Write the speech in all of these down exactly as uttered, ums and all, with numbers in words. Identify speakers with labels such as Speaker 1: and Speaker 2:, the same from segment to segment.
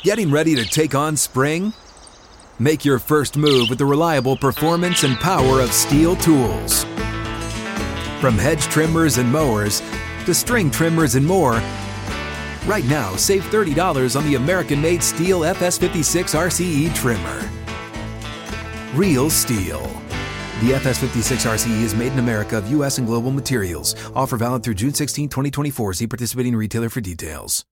Speaker 1: Getting ready to take on spring? Make your first move with the reliable performance and power of Steel tools. From hedge trimmers and mowers to string trimmers and more, right now save thirty dollars on the American-made Steel F S fifty-six R C E trimmer. Real Steel. The F S fifty-six R C E is made in America of U S and global materials. Offer valid through June sixteenth, twenty twenty-four. See participating retailer for details.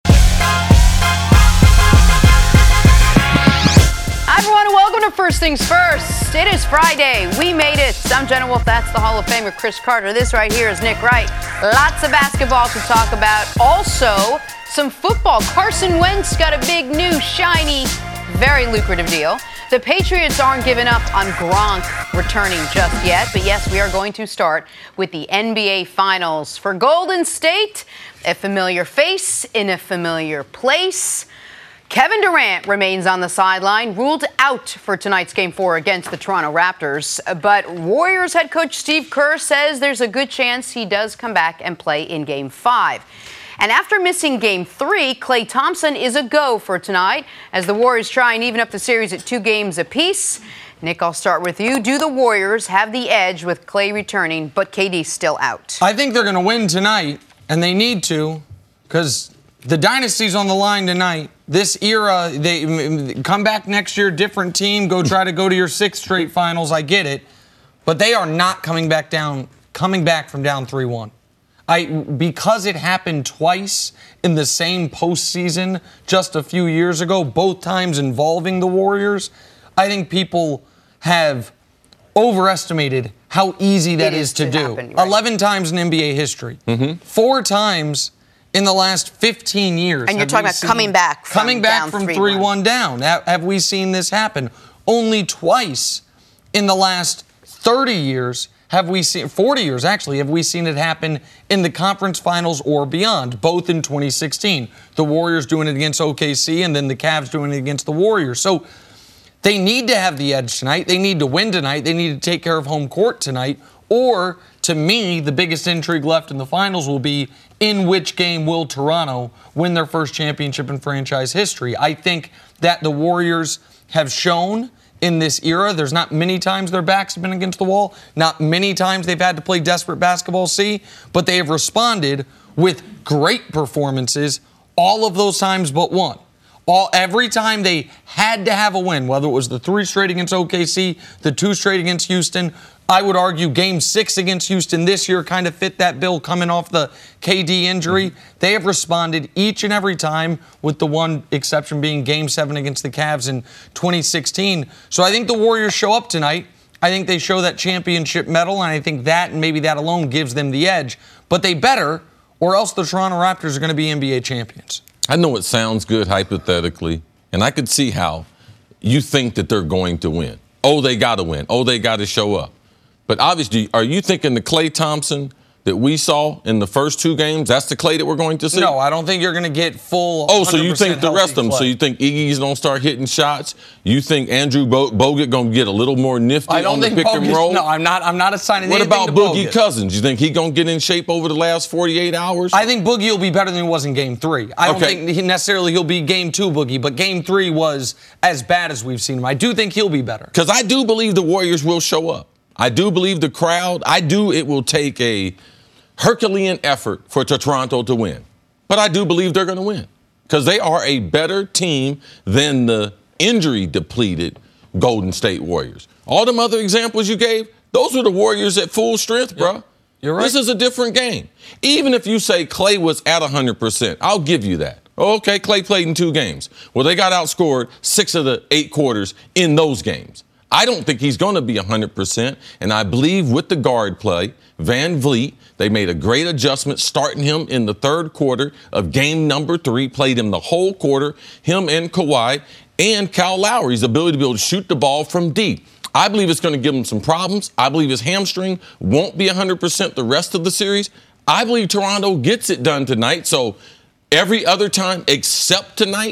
Speaker 2: Hi everyone, and welcome to First Things First. It is Friday. We made it. I'm Jenna Wolf. That's the Hall of Famer Chris Carter. This right here is Nick Wright. Lots of basketball to talk about. Also, some football. Carson Wentz got a big, new, shiny, very lucrative deal. The Patriots aren't giving up on Gronk returning just yet. But yes, we are going to start with the N B A Finals. For Golden State, a familiar face in a familiar place. Kevin Durant remains on the sideline, ruled out for tonight's Game four against the Toronto Raptors. But Warriors head coach Steve Kerr says there's a good chance he does come back and play in Game five. And after missing Game three, Klay Thompson is a go for tonight as the Warriors try and even up the series at two games apiece. Nick, I'll start with you. Do the Warriors have the edge with Klay returning, but K D's still out?
Speaker 3: I think they're going to win tonight, and they need to, because the dynasty's on the line tonight. This era, they come back next year, different team, go try to go to your sixth straight finals. I get it. But they are not coming back down, coming back from down three one. I, because it happened twice in the same postseason just a few years ago, both times involving the Warriors, I think people have overestimated how easy that is, is to, to do. Happen, right? eleven times in N B A history. Mm-hmm. Four times in the last fifteen years.
Speaker 2: And you're talking about coming back from
Speaker 3: Coming back from three one down. Have we seen this happen? Only twice in the last thirty years have we seen, forty years actually, have we seen it happen in the conference finals or beyond, both in twenty sixteen. The Warriors doing it against O K C and then the Cavs doing it against the Warriors. So they need to have the edge tonight. They need to win tonight. They need to take care of home court tonight. Or, to me, the biggest intrigue left in the finals will be in which game will Toronto win their first championship in franchise history. I think that the Warriors have shown in this era, there's not many times their backs have been against the wall, not many times they've had to play desperate basketball C, but they have responded with great performances all of those times but one. All, every time they had to have a win, whether it was the three straight against O K C, the two straight against Houston, I would argue game six against Houston this year kind of fit that bill coming off the K D injury. Mm-hmm. They have responded each and every time, with the one exception being game seven against the Cavs in twenty sixteen. So I think the Warriors show up tonight. I think they show that championship medal, and I think that and maybe that alone gives them the edge. But they better, or else the Toronto Raptors are going to be N B A champions.
Speaker 4: I know it sounds good hypothetically, and I could see how you think that they're going to win. Oh, they got to win. Oh, they got to show up. But obviously, are you thinking the Klay Thompson that we saw in the first two games, that's the Klay that we're going to see?
Speaker 3: No, I don't think you're going to get full
Speaker 4: Oh, so you think the rest of them. Klay. So you think Iggy's going to start hitting shots? You think Andrew Bo- Bogut going to get a little more nifty
Speaker 3: I don't
Speaker 4: on the
Speaker 3: think
Speaker 4: pick
Speaker 3: Bogut,
Speaker 4: and roll?
Speaker 3: No, I'm not, I'm not assigning
Speaker 4: what
Speaker 3: anything
Speaker 4: about
Speaker 3: to
Speaker 4: Boogie
Speaker 3: Bogut.
Speaker 4: Cousins? You think he going to get in shape over the last forty-eight hours?
Speaker 3: I think Boogie will be better than he was in game three. I don't
Speaker 4: okay.
Speaker 3: think he necessarily he'll be game two Boogie, but game three was as bad as we've seen him. I do think he'll be better.
Speaker 4: Because I do believe the Warriors will show up. I do believe the crowd, I do it will take a Herculean effort for Toronto to win. But I do believe they're going to win because they are a better team than the injury-depleted Golden State Warriors. All them other examples you gave, those were the Warriors at full strength, bro.
Speaker 3: Yeah, you're right.
Speaker 4: This is a different game. Even if you say Klay was at one hundred percent, I'll give you that. Okay, Klay played in two games. Well, they got outscored six of the eight quarters in those games. I don't think he's going to be one hundred percent, and I believe with the guard play, Van Vliet, they made a great adjustment starting him in the third quarter of game number three, played him the whole quarter, him and Kawhi, and Kyle Lowry's ability to be able to shoot the ball from deep. I believe it's going to give him some problems. I believe his hamstring won't be one hundred percent the rest of the series. I believe Toronto gets it done tonight, so every other time except tonight,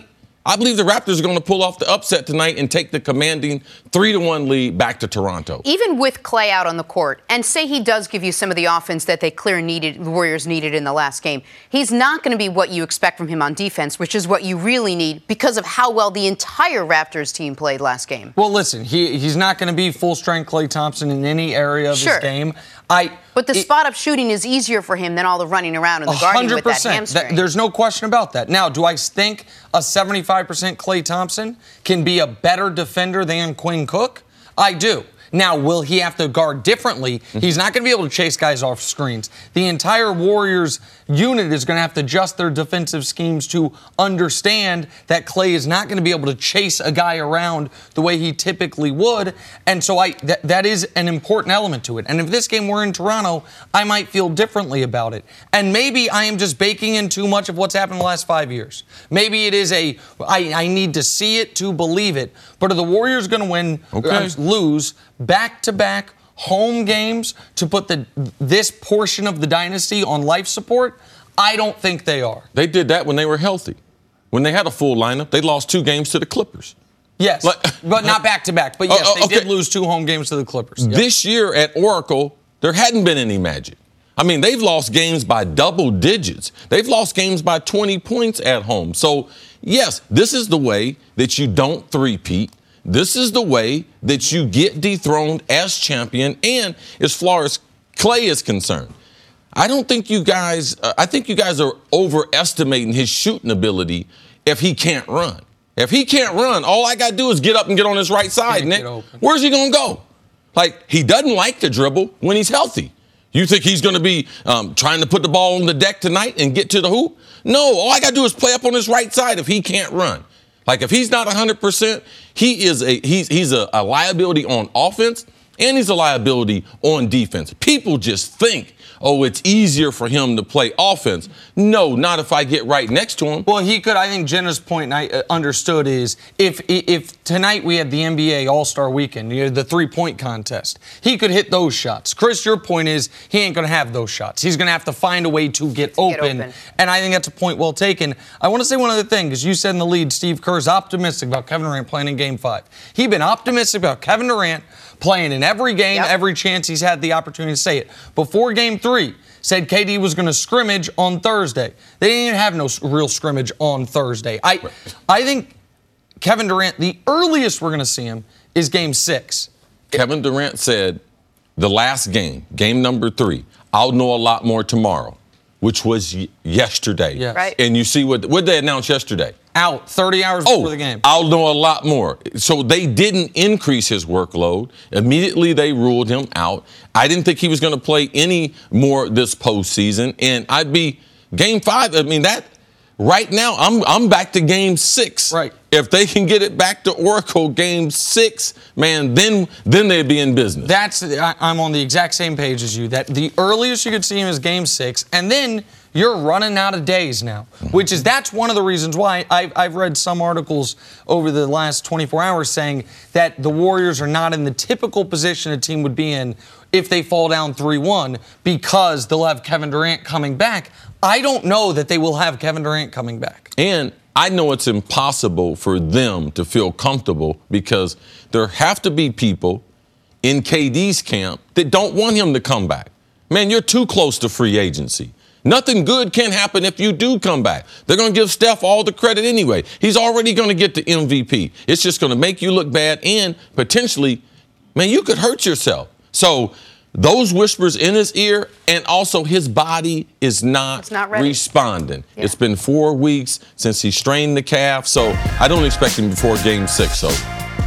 Speaker 4: I believe the Raptors are going to pull off the upset tonight and take the commanding three to one lead back to Toronto.
Speaker 2: Even with Klay out on the court, and say he does give you some of the offense that they clearly needed, the Warriors needed in the last game, he's not going to be what you expect from him on defense, which is what you really need because of how well the entire Raptors team played last game.
Speaker 3: Well, listen, he he's not going to be full-strength Klay Thompson in any area of
Speaker 2: Sure.
Speaker 3: his game. I,
Speaker 2: but the
Speaker 3: it,
Speaker 2: spot-up shooting is easier for him than all the running around in the guarding with that hamstring.
Speaker 3: That, there's no question about that. Now, do I think a seventy-five percent Klay Thompson can be a better defender than Quinn Cook? I do. Now, will he have to guard differently? He's not going to be able to chase guys off screens. The entire Warriors unit is going to have to adjust their defensive schemes to understand that Klay is not going to be able to chase a guy around the way he typically would. And so I th- that is an important element to it. And if this game were in Toronto, I might feel differently about it. And maybe I am just baking in too much of what's happened in the last five years. Maybe it is a, I, I need to see it to believe it. But are the Warriors going to win,
Speaker 4: okay.
Speaker 3: uh, lose, back-to-back home games to put the this portion of the dynasty on life support? I don't think they are.
Speaker 4: They did that when they were healthy. When they had a full lineup, they lost two games to the Clippers.
Speaker 3: Yes, like, but not back-to-back. But yes,
Speaker 4: uh, uh,
Speaker 3: they
Speaker 4: okay.
Speaker 3: did lose two home games to the Clippers. Yep.
Speaker 4: This year at Oracle, there hadn't been any magic. I mean, they've lost games by double digits. They've lost games by twenty points at home. So, yes, this is the way that you don't three-peat. This is the way that you get dethroned as champion. And as far as Klay is concerned, I don't think you guys, uh, I think you guys are overestimating his shooting ability if he can't run. If he can't run, all I got to do is get up and get on his right side, Nick. Where's he going to go? Like, he doesn't like to dribble when he's healthy. You think he's going to be um, trying to put the ball on the deck tonight and get to the hoop? No, all I got to do is play up on his right side if he can't run. Like, if he's not one hundred percent, he is a he's he's a, a liability on offense and he's a liability on defense. People just think, oh, it's easier for him to play offense. No, not if I get right next to him.
Speaker 3: Well, he could. I think Jenna's point, and I understood, is if if tonight we had the N B A All-Star Weekend, you know, the three-point contest, he could hit those shots. Chris, your point is he ain't going to have those shots. He's going to have to find a way to get,
Speaker 2: to
Speaker 3: open,
Speaker 2: get open.
Speaker 3: And I think that's a point well taken. I want to say one other thing, because you said in the lead, Steve Kerr's optimistic about Kevin Durant playing in Game five. He's been optimistic about Kevin Durant playing in every game,
Speaker 2: yep.
Speaker 3: every chance he's had the opportunity to say it. Before Game three, said K D was going to scrimmage on Thursday. They didn't even have no real scrimmage on Thursday. I, I think Kevin Durant, the earliest we're going to see him is Game six.
Speaker 4: Kevin Durant said the last game, game number three, I'll know a lot more tomorrow, which was y- yesterday.
Speaker 3: Yes.
Speaker 2: Right.
Speaker 4: And you see what what they announced yesterday?
Speaker 3: Out thirty hours
Speaker 4: oh,
Speaker 3: before the game.
Speaker 4: I'll know a lot more. So they didn't increase his workload. Immediately they ruled him out. I didn't think he was going to play any more this postseason. And I'd be game five. I mean, that right now, I'm I'm back to game six.
Speaker 3: Right.
Speaker 4: If they can get it back to Oracle game six, man, then then they'd be in business.
Speaker 3: That's I, I'm on the exact same page as you. That the earliest you could see him is Game six, and then you're running out of days now, which is that's one of the reasons why I, I've read some articles over the last twenty-four hours saying that the Warriors are not in the typical position a team would be in if they fall down three one because they'll have Kevin Durant coming back. I don't know that they will have Kevin Durant coming back.
Speaker 4: And I know it's impossible for them to feel comfortable because there have to be people in K D's camp that don't want him to come back. Man, you're too close to free agency. Nothing good can happen if you do come back. They're going to give Steph all the credit anyway. He's already going to get the M V P. It's just going to make you look bad and potentially, man, you could hurt yourself. So those whispers in his ear, and also his body is not,
Speaker 2: not ready.
Speaker 4: responding.
Speaker 2: Yeah.
Speaker 4: It's been four weeks since he strained the calf, so I don't expect him before game six. So.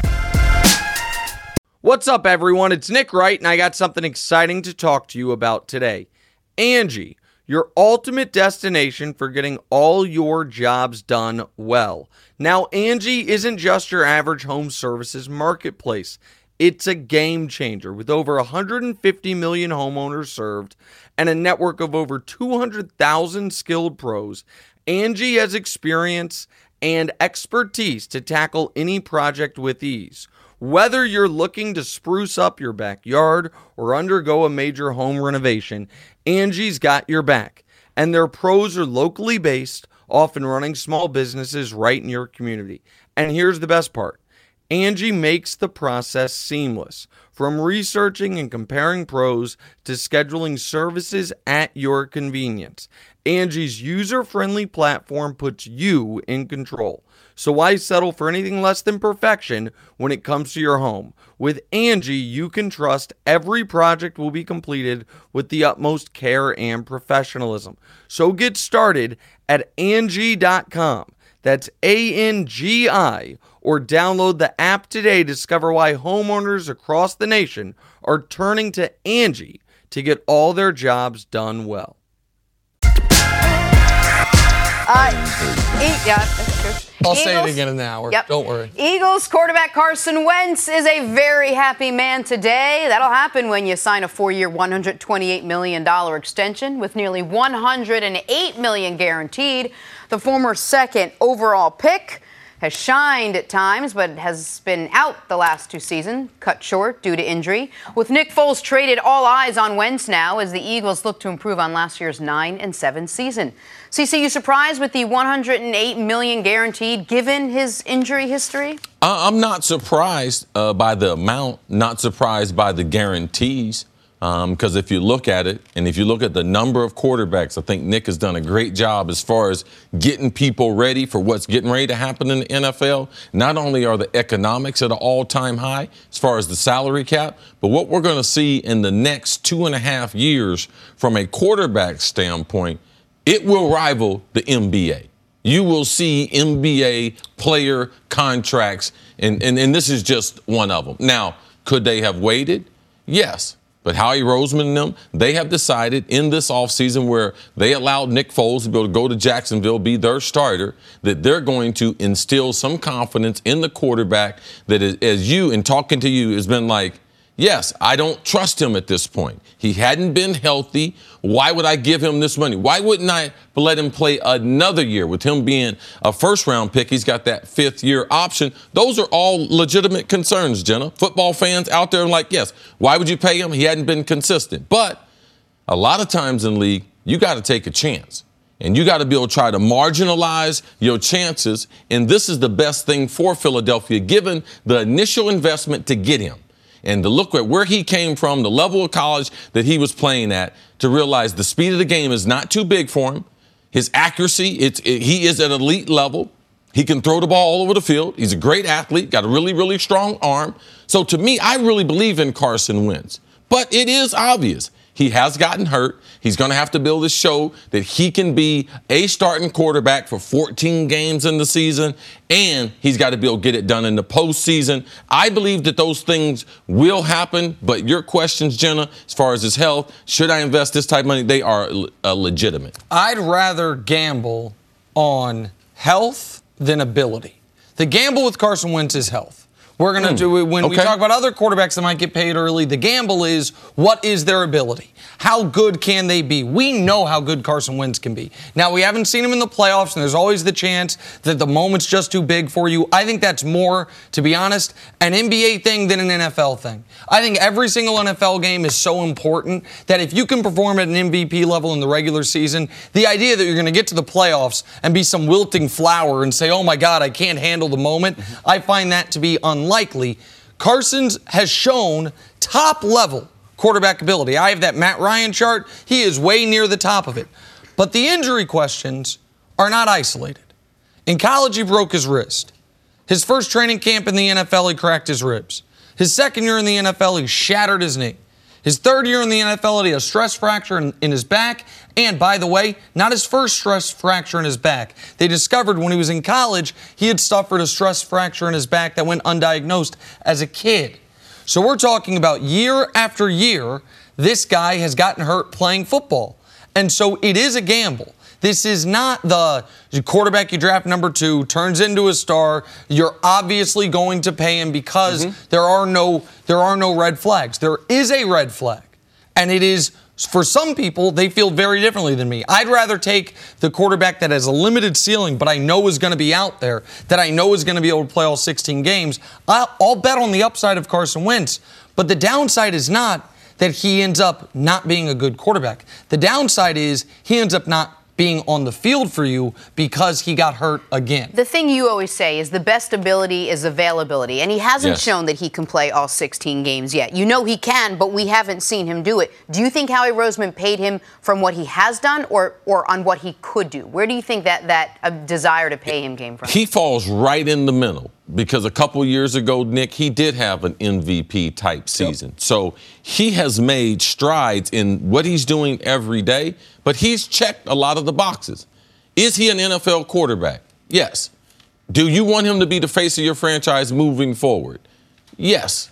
Speaker 3: What's up, everyone? It's Nick Wright, and I got something exciting to talk to you about today. Angie, your ultimate destination for getting all your jobs done well. Now, Angie isn't just your average home services marketplace. It's a game changer with over one hundred fifty million homeowners served and a network of over two hundred thousand skilled pros. Angie has experience and expertise to tackle any project with ease. Whether you're looking to spruce up your backyard or undergo a major home renovation, Angie's got your back. And their pros are locally based,
Speaker 5: often running small businesses right in your community. And here's the best part. Angie makes the process seamless. From researching and comparing pros to scheduling services at your convenience, Angie's user-friendly platform puts you in control. So why settle for anything less than perfection when it comes to your home? With Angie, you can trust every project will be completed with the utmost care and professionalism. So get started at Angie dot com. That's A N G I, or download the app today to discover why homeowners across the nation are turning to Angie to get all their jobs done well.
Speaker 2: Uh, e- yeah, that's true.
Speaker 3: I'll
Speaker 2: Eagles,
Speaker 3: say it again in an hour.
Speaker 2: Yep.
Speaker 3: Don't worry.
Speaker 2: Eagles quarterback Carson Wentz is a very happy man today. That'll happen when you sign a four-year, one hundred twenty-eight million dollars extension with nearly one hundred eight million dollars guaranteed. The former second overall pick has shined at times, but has been out the last two seasons, cut short due to injury. With Nick Foles traded, all eyes on Wentz now as the Eagles look to improve on last year's nine and seven season. CeCe, you surprised with the one hundred eight million dollars guaranteed given his injury history?
Speaker 4: I'm not surprised uh, by the amount, not surprised by the guarantees. Because um, if you look at it, and if you look at the number of quarterbacks, I think Nick has done a great job as far as getting people ready for what's getting ready to happen in the N F L. Not only are the economics at an all-time high as far as the salary cap, but what we're going to see in the next two and a half years from a quarterback standpoint, it will rival the N B A. You will see N B A player contracts, and, and, and this is just one of them. Now, could they have waited? Yes. But Howie Roseman and them, they have decided in this offseason where they allowed Nick Foles to be able to go to Jacksonville, be their starter, that they're going to instill some confidence in the quarterback that, is, as you, in talking to you, has been like, yes, I don't trust him at this point. He hadn't been healthy. Why would I give him this money? Why wouldn't I let him play another year with him being a first-round pick? He's got that fifth-year option. Those are all legitimate concerns, Jenna. Football fans out there are like, yes, why would you pay him? He hadn't been consistent. But a lot of times in league, you got to take a chance. And you got to be able to try to marginalize your chances. And this is the best thing for Philadelphia, given the initial investment to get him. And to look at where he came from, the level of college that he was playing at, to realize the speed of the game is not too big for him. His accuracy, it's, it, he is at elite level. He can throw the ball all over the field. He's a great athlete, got a really, really strong arm. So to me, I really believe in Carson Wentz. But it is obvious. He has gotten hurt. He's going to have to build a show that he can be a starting quarterback for fourteen games in the season, and he's got to be able to get it done in the postseason. I believe that those things will happen, but your questions, Jenna, as far as his health, should I invest this type of money, they are uh, legitimate.
Speaker 3: I'd rather gamble on health than ability. The gamble with Carson Wentz is health. We're going to mm. do it when okay. we talk about other quarterbacks that might get paid early. The gamble is, what is their ability? How good can they be? We know how good Carson Wentz can be. Now, we haven't seen him in the playoffs, and there's always the chance that the moment's just too big for you. I think that's more, to be honest, an N B A thing than an N F L thing. I think every single N F L game is so important that if you can perform at an M V P level in the regular season, the idea that you're going to get to the playoffs and be some wilting flower and say, oh, my God, I can't handle the moment, mm-hmm. I find that to be unlikely. Likely, Carson's has shown top-level quarterback ability. I have that Matt Ryan chart. He is way near the top of it. But the injury questions are not isolated. In college, he broke his wrist. His first training camp in the N F L, he cracked his ribs. His second year in the N F L, he shattered his knee. His third year in the N F L, he had a stress fracture in, in his back. And, by the way, not his first stress fracture in his back. They discovered when he was in college, he had suffered a stress fracture in his back that went undiagnosed as a kid. So we're talking about year after year, this guy has gotten hurt playing football. And so it is a gamble. This is not the quarterback you draft number two, turns into a star. You're obviously going to pay him because mm-hmm. there are no there are no red flags. There is a red flag. And it is, for some people, they feel very differently than me. I'd rather take the quarterback that has a limited ceiling, but I know is going to be out there, that I know is going to be able to play all sixteen games. I'll, I'll bet on the upside of Carson Wentz. But the downside is not that he ends up not being a good quarterback. The downside is he ends up not being on the field for you because he got hurt again.
Speaker 2: The thing you always say is the best ability is availability, and he hasn't
Speaker 4: Yes.
Speaker 2: shown that he can play all sixteen games yet. You know he can, but we haven't seen him do it. Do you think Howie Roseman paid him from what he has done or or on what he could do? Where do you think that, that uh, desire to pay him came from?
Speaker 4: He falls right in the middle because a couple years ago, Nick, he did have an M V P type season. Yep. So he has made strides in what he's doing every day, but he's checked a lot of the boxes. Is he an N F L quarterback? Yes. Do you want him to be the face of your franchise moving forward? Yes.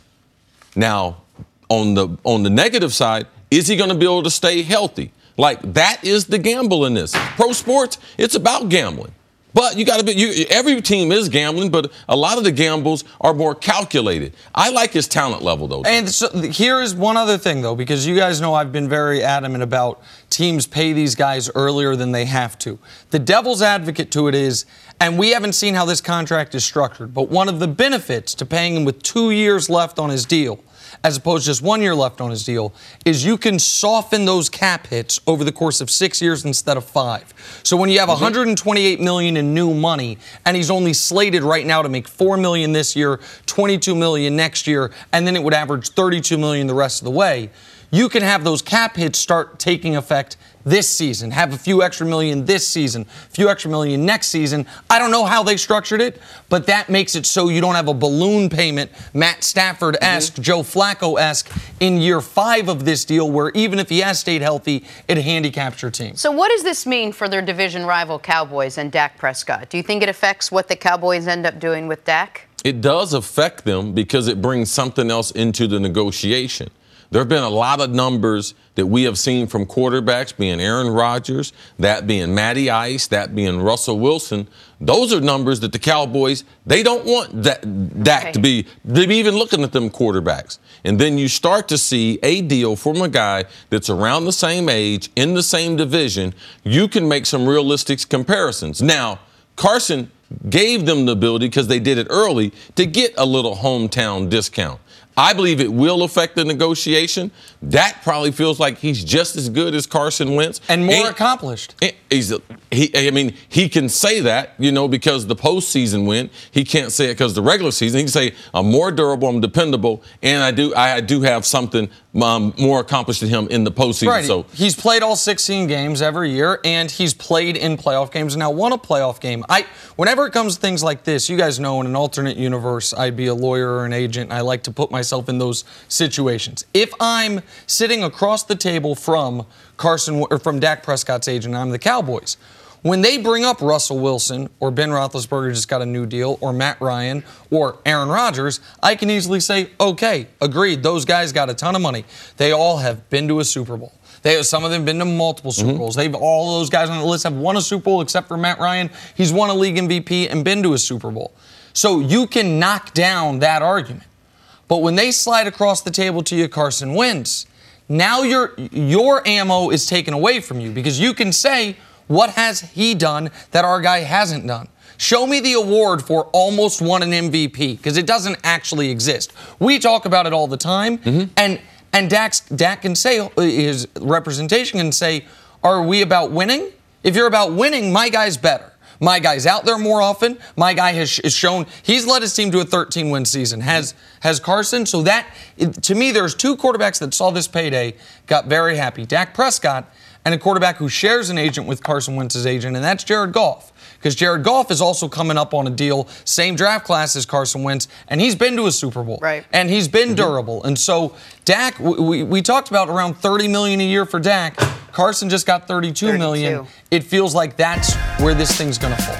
Speaker 4: Now, on the on the negative side, is he going to be able to stay healthy? Like, that is the gamble in this. Pro sports, it's about gambling. But you got to be, you, every team is gambling, but a lot of the gambles are more calculated. I like his talent level, though.
Speaker 3: And so here is one other thing, though, because you guys know I've been very adamant about teams pay these guys earlier than they have to. The devil's advocate to it is, and we haven't seen how this contract is structured, but one of the benefits to paying him with two years left on his deal, as opposed to just one year left on his deal, is you can soften those cap hits over the course of six years instead of five. So when you have one hundred twenty-eight million dollars in new money, and he's only slated right now to make four million dollars this year, twenty-two million dollars next year, and then it would average thirty-two million dollars the rest of the way, you can have those cap hits start taking effect this season, have a few extra million this season, a few extra million next season. I don't know how they structured it, but that makes it so you don't have a balloon payment, Matt Stafford-esque, mm-hmm. Joe Flacco-esque, in year five of this deal, where even if he has stayed healthy, it handicaps your team.
Speaker 2: So what does this mean for their division rival Cowboys and Dak Prescott? Do you think it affects what the Cowboys end up doing with Dak?
Speaker 4: It does affect them because it brings something else into the negotiation. There have been a lot of numbers that we have seen from quarterbacks, being Aaron Rodgers, that being Matty Ice, that being Russell Wilson. Those are numbers that the Cowboys, they don't want that Dak okay. to be, to be even looking at them quarterbacks. And then you start to see a deal from a guy that's around the same age, in the same division. You can make some realistic comparisons. Now, Carson gave them the ability, because they did it early, to get a little hometown discount. I believe it will affect the negotiation. Dak probably feels like he's just as good as Carson Wentz.
Speaker 3: And more
Speaker 4: and,
Speaker 3: accomplished.
Speaker 4: He's, he, I mean, he can say that, you know, because the postseason win. He can't say it because the regular season. He can say, I'm more durable, I'm dependable, and I do I do have something um, more accomplished than him in the postseason.
Speaker 3: Right.
Speaker 4: So
Speaker 3: he's played all sixteen games every year, and he's played in playoff games and now won a playoff game. I, whenever it comes to things like this, you guys know in an alternate universe, I'd be a lawyer or an agent. I like to put myself in those situations. If I'm sitting across the table from Carson or from Dak Prescott's agent, I'm the Cowboys. When they bring up Russell Wilson or Ben Roethlisberger just got a new deal or Matt Ryan or Aaron Rodgers, I can easily say, okay, agreed, those guys got a ton of money. They all have been to a Super Bowl. They, some of them have been to multiple Super Bowls. Mm-hmm. They've all those guys on the list have won a Super Bowl except for Matt Ryan. He's won a league M V P and been to a Super Bowl. So you can knock down that argument. But when they slide across the table to you, Carson Wentz, now your your ammo is taken away from you, because you can say, what has he done that our guy hasn't done? Show me the award for almost won an M V P, because it doesn't actually exist. We talk about it all the time, mm-hmm. and and Dak's, Dak can say, his representation can say, are we about winning? If you're about winning, my guy's better. My guy's out there more often. My guy has shown he's led his team to a thirteen-win season. Has has Carson? So that, to me, there's two quarterbacks that saw this payday, got very happy. Dak Prescott and a quarterback who shares an agent with Carson Wentz's agent, and that's Jared Goff. Because Jared Goff is also coming up on a deal, same draft class as Carson Wentz, and he's been to a Super Bowl.
Speaker 2: Right.
Speaker 3: And he's been mm-hmm. durable. And so Dak, we, we talked about around thirty million dollars a year for Dak. Carson just got thirty-two, thirty-two million dollars. It feels like that's where this thing's going to fall.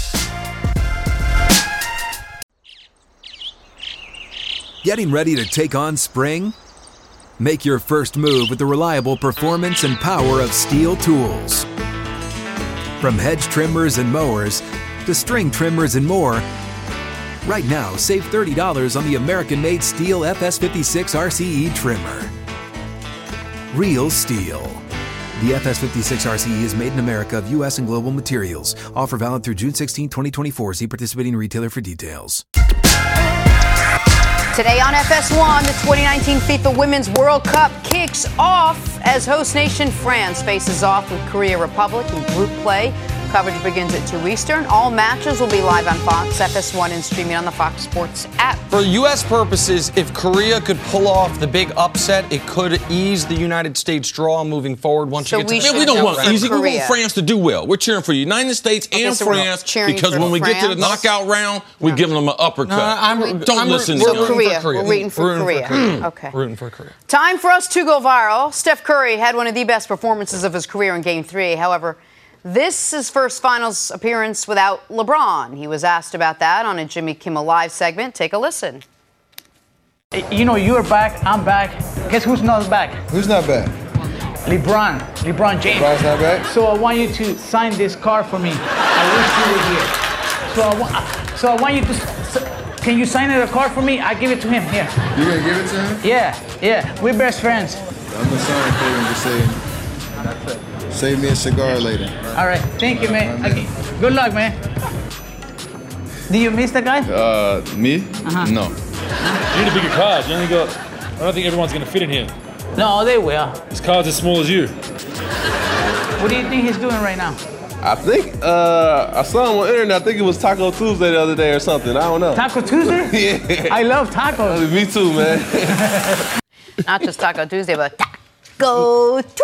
Speaker 1: Getting ready to take on spring? Make your first move with the reliable performance and power of Steel tools. From hedge trimmers and mowers to string trimmers and more, right now save thirty dollars on the American-made Steel F S fifty-six R C E trimmer. Real Steel. The F S fifty-six R C E is made in America of U S and global materials. Offer valid through June sixteenth, twenty twenty-four. See participating retailer for details.
Speaker 2: Today on F S one, the twenty nineteen FIFA Women's World Cup kicks off as host nation France faces off with Korea Republic in group play. Coverage begins at two Eastern. All matches will be live on Fox, F S one, and streaming on the Fox Sports app.
Speaker 3: For U S purposes, if Korea could pull off the big upset, it could ease the United States draw moving forward once
Speaker 2: So
Speaker 3: you get
Speaker 2: we
Speaker 3: to
Speaker 2: should
Speaker 3: the
Speaker 4: We don't
Speaker 2: go
Speaker 4: want
Speaker 2: for
Speaker 4: easy. We
Speaker 2: Korea.
Speaker 4: want France to do well. We're cheering for the United States
Speaker 2: Okay,
Speaker 4: and
Speaker 2: so we're
Speaker 4: France
Speaker 2: cheering
Speaker 4: because
Speaker 2: for
Speaker 4: when we get to the
Speaker 2: France?
Speaker 4: knockout round, we're giving them an uppercut.
Speaker 3: No, I'm-
Speaker 4: don't
Speaker 3: I'm
Speaker 4: listen
Speaker 3: rooting-
Speaker 4: to
Speaker 2: So
Speaker 4: them.
Speaker 2: Korea.
Speaker 3: for Korea.
Speaker 2: We're rooting for
Speaker 3: Rooting for
Speaker 2: Korea.
Speaker 3: Korea.
Speaker 2: Okay.
Speaker 3: Rooting for Korea.
Speaker 2: Time for us to go viral. Steph Curry had one of the best performances of his career in Game three. However, this is his first finals appearance without LeBron. He was asked about that on a Jimmy Kimmel Live segment. Take a listen.
Speaker 6: You know, you're back, I'm back. Guess who's not back?
Speaker 7: Who's not back?
Speaker 6: LeBron. LeBron James.
Speaker 7: LeBron's not back?
Speaker 6: So I want you to sign this card for me. I wish you were here. So I want, so I want you to, s- can you sign it a card for me? I give it to him, here.
Speaker 7: You gonna give it to him?
Speaker 6: Yeah, yeah, we're best friends.
Speaker 7: I'm gonna sign it for you and just say, save me a cigar later.
Speaker 6: All right, thank you, man. Okay. Good luck, man. Do you miss the guy?
Speaker 8: Uh, me?
Speaker 6: Uh-huh.
Speaker 8: No.
Speaker 9: You need a bigger card. You only got. I don't think everyone's going to fit in here.
Speaker 6: No, they will.
Speaker 9: This card's as small as you.
Speaker 6: What do you think he's doing right now?
Speaker 8: I think, uh, I saw him on the internet. I think it was Taco Tuesday the other day or something. I don't know.
Speaker 6: Taco Tuesday?
Speaker 8: Yeah.
Speaker 6: I love tacos.
Speaker 8: Me too, man.
Speaker 2: Not just Taco Tuesday, but Taco Tuesday.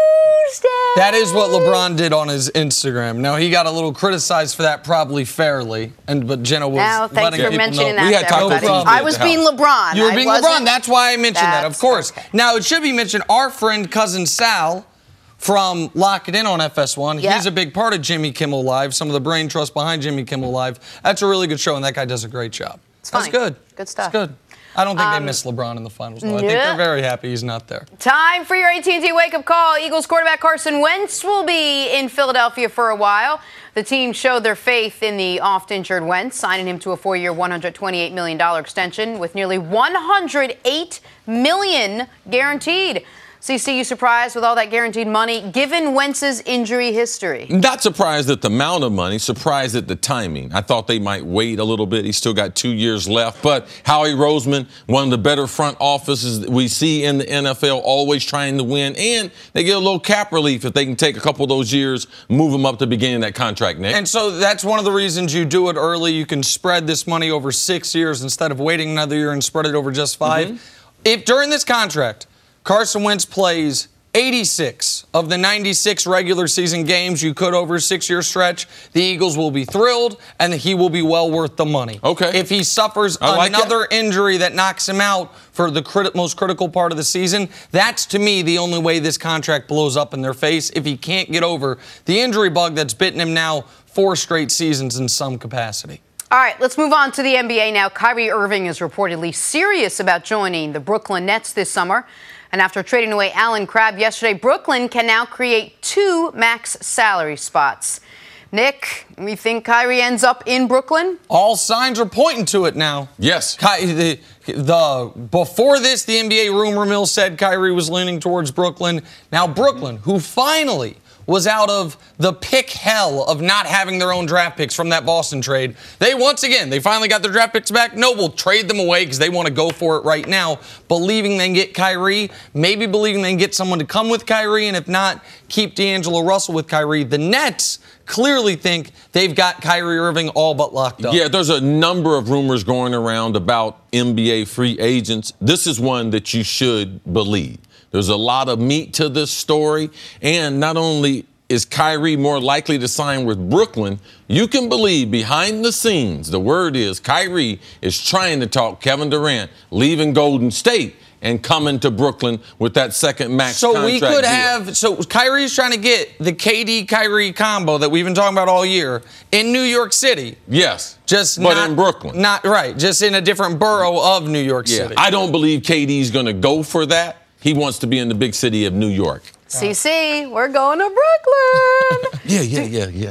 Speaker 3: That is what LeBron did on his Instagram. Now, he got a little criticized for that, probably fairly, and but Jenna was
Speaker 2: Now, thanks
Speaker 3: letting
Speaker 2: for
Speaker 3: people
Speaker 2: mentioning
Speaker 3: know.
Speaker 2: that.
Speaker 4: We had
Speaker 2: to
Speaker 4: Taco
Speaker 2: everybody.
Speaker 4: Tuesday
Speaker 2: I
Speaker 4: at
Speaker 2: was
Speaker 4: the
Speaker 2: being
Speaker 4: house.
Speaker 2: LeBron.
Speaker 3: You were
Speaker 2: I
Speaker 3: being
Speaker 2: wasn't-
Speaker 3: LeBron. That's why I mentioned that, of
Speaker 2: That's
Speaker 3: course.
Speaker 2: okay.
Speaker 3: Now, it should be mentioned, our friend, cousin Sal, from Lock It In on F S one.
Speaker 2: Yeah.
Speaker 3: He's a big part of Jimmy Kimmel Live, some of the brain trust behind Jimmy Kimmel Live. That's a really good show, and that guy does a great job.
Speaker 2: It's
Speaker 3: That's
Speaker 2: funny.
Speaker 3: good.
Speaker 2: Good stuff.
Speaker 3: It's good. I don't think
Speaker 2: Um,
Speaker 3: they miss LeBron in the finals, though. I think
Speaker 2: yeah.
Speaker 3: they're very happy he's not there.
Speaker 2: Time for your A T and T wake-up call. Eagles quarterback Carson Wentz will be in Philadelphia for a while. The team showed their faith in the oft-injured Wentz, signing him to a four-year, one hundred twenty-eight million dollars extension with nearly one hundred eight million dollars guaranteed. C C, you surprised with all that guaranteed money, given Wentz's injury history?
Speaker 4: Not surprised at the amount of money, surprised at the timing. I thought they might wait a little bit. He's still got two years left. But Howie Roseman, one of the better front offices that we see in the N F L, always trying to win. And they get a little cap relief if they can take a couple of those years, move them up to beginning that contract, Nick.
Speaker 3: And so that's one of the reasons you do it early. You can spread this money over six years instead of waiting another year and spread it over just five.
Speaker 4: Mm-hmm.
Speaker 3: If during this contract, Carson Wentz plays eighty-six of the ninety-six regular season games you could over a six-year stretch, the Eagles will be thrilled, and he will be well worth the money.
Speaker 4: Okay.
Speaker 3: If he suffers
Speaker 4: I like
Speaker 3: another
Speaker 4: that.
Speaker 3: injury that knocks him out for the crit- most critical part of the season, that's, to me, the only way this contract blows up in their face, if he can't get over the injury bug that's bitten him now four straight seasons in some capacity.
Speaker 2: All right, let's move on to the N B A now. Kyrie Irving is reportedly serious about joining the Brooklyn Nets this summer. And after trading away Alan Crabb yesterday, Brooklyn can now create two max salary spots. Nick, we think Kyrie ends up in Brooklyn?
Speaker 3: All signs are pointing to it now.
Speaker 4: Yes.
Speaker 3: Ky- the, the before this, the N B A rumor mill said Kyrie was leaning towards Brooklyn. Now Brooklyn, who finally was out of the pick hell of not having their own draft picks from that Boston trade. They once again, they finally got their draft picks back. No, we'll trade them away because they want to go for it right now, believing they can get Kyrie, maybe believing they can get someone to come with Kyrie, and if not, keep D'Angelo Russell with Kyrie. The Nets clearly think they've got Kyrie Irving all but locked up.
Speaker 4: Yeah, there's a number of rumors going around about N B A free agents. This is one that you should believe. There's a lot of meat to this story, and not only is Kyrie more likely to sign with Brooklyn, you can believe behind the scenes, the word is Kyrie is trying to talk Kevin Durant leaving Golden State and coming to Brooklyn with that second max
Speaker 3: So
Speaker 4: contract
Speaker 3: we could
Speaker 4: deal.
Speaker 3: have, so Kyrie's trying to get the K D Kyrie combo that we've been talking about all year in New York City.
Speaker 4: Yes,
Speaker 3: Just
Speaker 4: but
Speaker 3: not,
Speaker 4: in Brooklyn.
Speaker 3: Not right, just in a different borough of New York
Speaker 4: Yeah,
Speaker 3: City.
Speaker 4: I don't believe K D's going to go for that. He wants to be in the big city of New York.
Speaker 2: C C, we're going to Brooklyn.
Speaker 4: Yeah, yeah, yeah, yeah.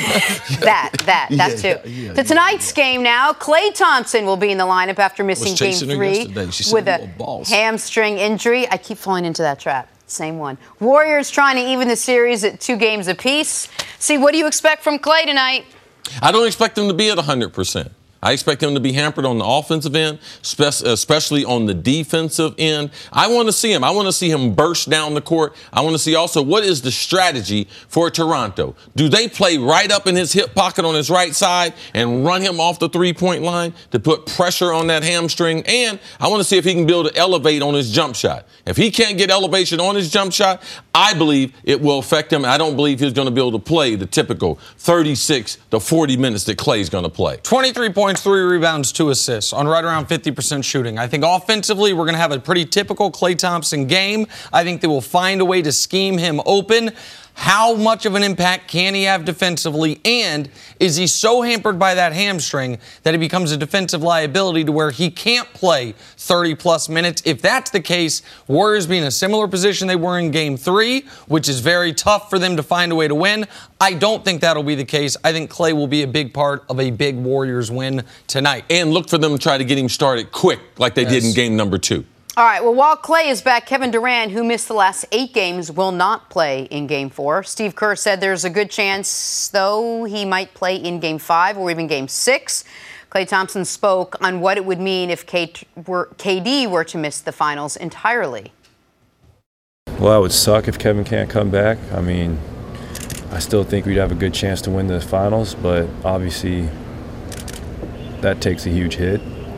Speaker 2: that, that, that too.
Speaker 4: Yeah, yeah, yeah,
Speaker 2: to tonight's game now, Klay Thompson will be in the lineup after missing game
Speaker 4: chasing her
Speaker 2: three
Speaker 4: yesterday. She said
Speaker 2: with a
Speaker 4: little balls.
Speaker 2: hamstring injury. I keep falling into that trap. Same one. Warriors trying to even the series at two games apiece. See, what do you expect from Klay tonight?
Speaker 4: I don't expect him to be at one hundred percent. I expect him to be hampered on the offensive end, especially on the defensive end. I want to see him. I want to see him burst down the court. I want to see also what is the strategy for Toronto. Do they play right up in his hip pocket on his right side and run him off the three-point line to put pressure on that hamstring? And I want to see if he can be able to elevate on his jump shot. If he can't get elevation on his jump shot, I believe it will affect him. I don't believe he's going to be able to play the typical thirty-six to forty minutes that Klay's going to play.
Speaker 3: twenty-three points, three rebounds, two assists on right around fifty percent shooting. I think offensively we're going to have a pretty typical Klay Thompson game. I think they will find a way to scheme him open. How much of an impact can he have defensively? And is he so hampered by that hamstring that he becomes a defensive liability to where he can't play thirty-plus minutes? If that's the case, Warriors be in a similar position they were in Game three, which is very tough for them to find a way to win. I don't think that'll be the case. I think Klay will be a big part of a big Warriors win tonight.
Speaker 4: And look for them to try to get him started quick like they yes. did in game number two.
Speaker 2: All right, well, while Klay is back, Kevin Durant, who missed the last eight games, will not play in Game four. Steve Kerr said there's a good chance, though, he might play in Game five or even Game six. Klay Thompson spoke on what it would mean if K D were to miss the finals entirely.
Speaker 10: Well, it would suck if Kevin can't come back. I mean, I still think we'd have a good chance to win the finals, but obviously that takes a huge hit.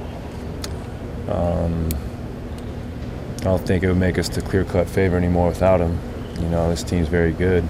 Speaker 10: Um... I don't think it would make us the clear-cut favorite anymore without him. You know, this team's very good.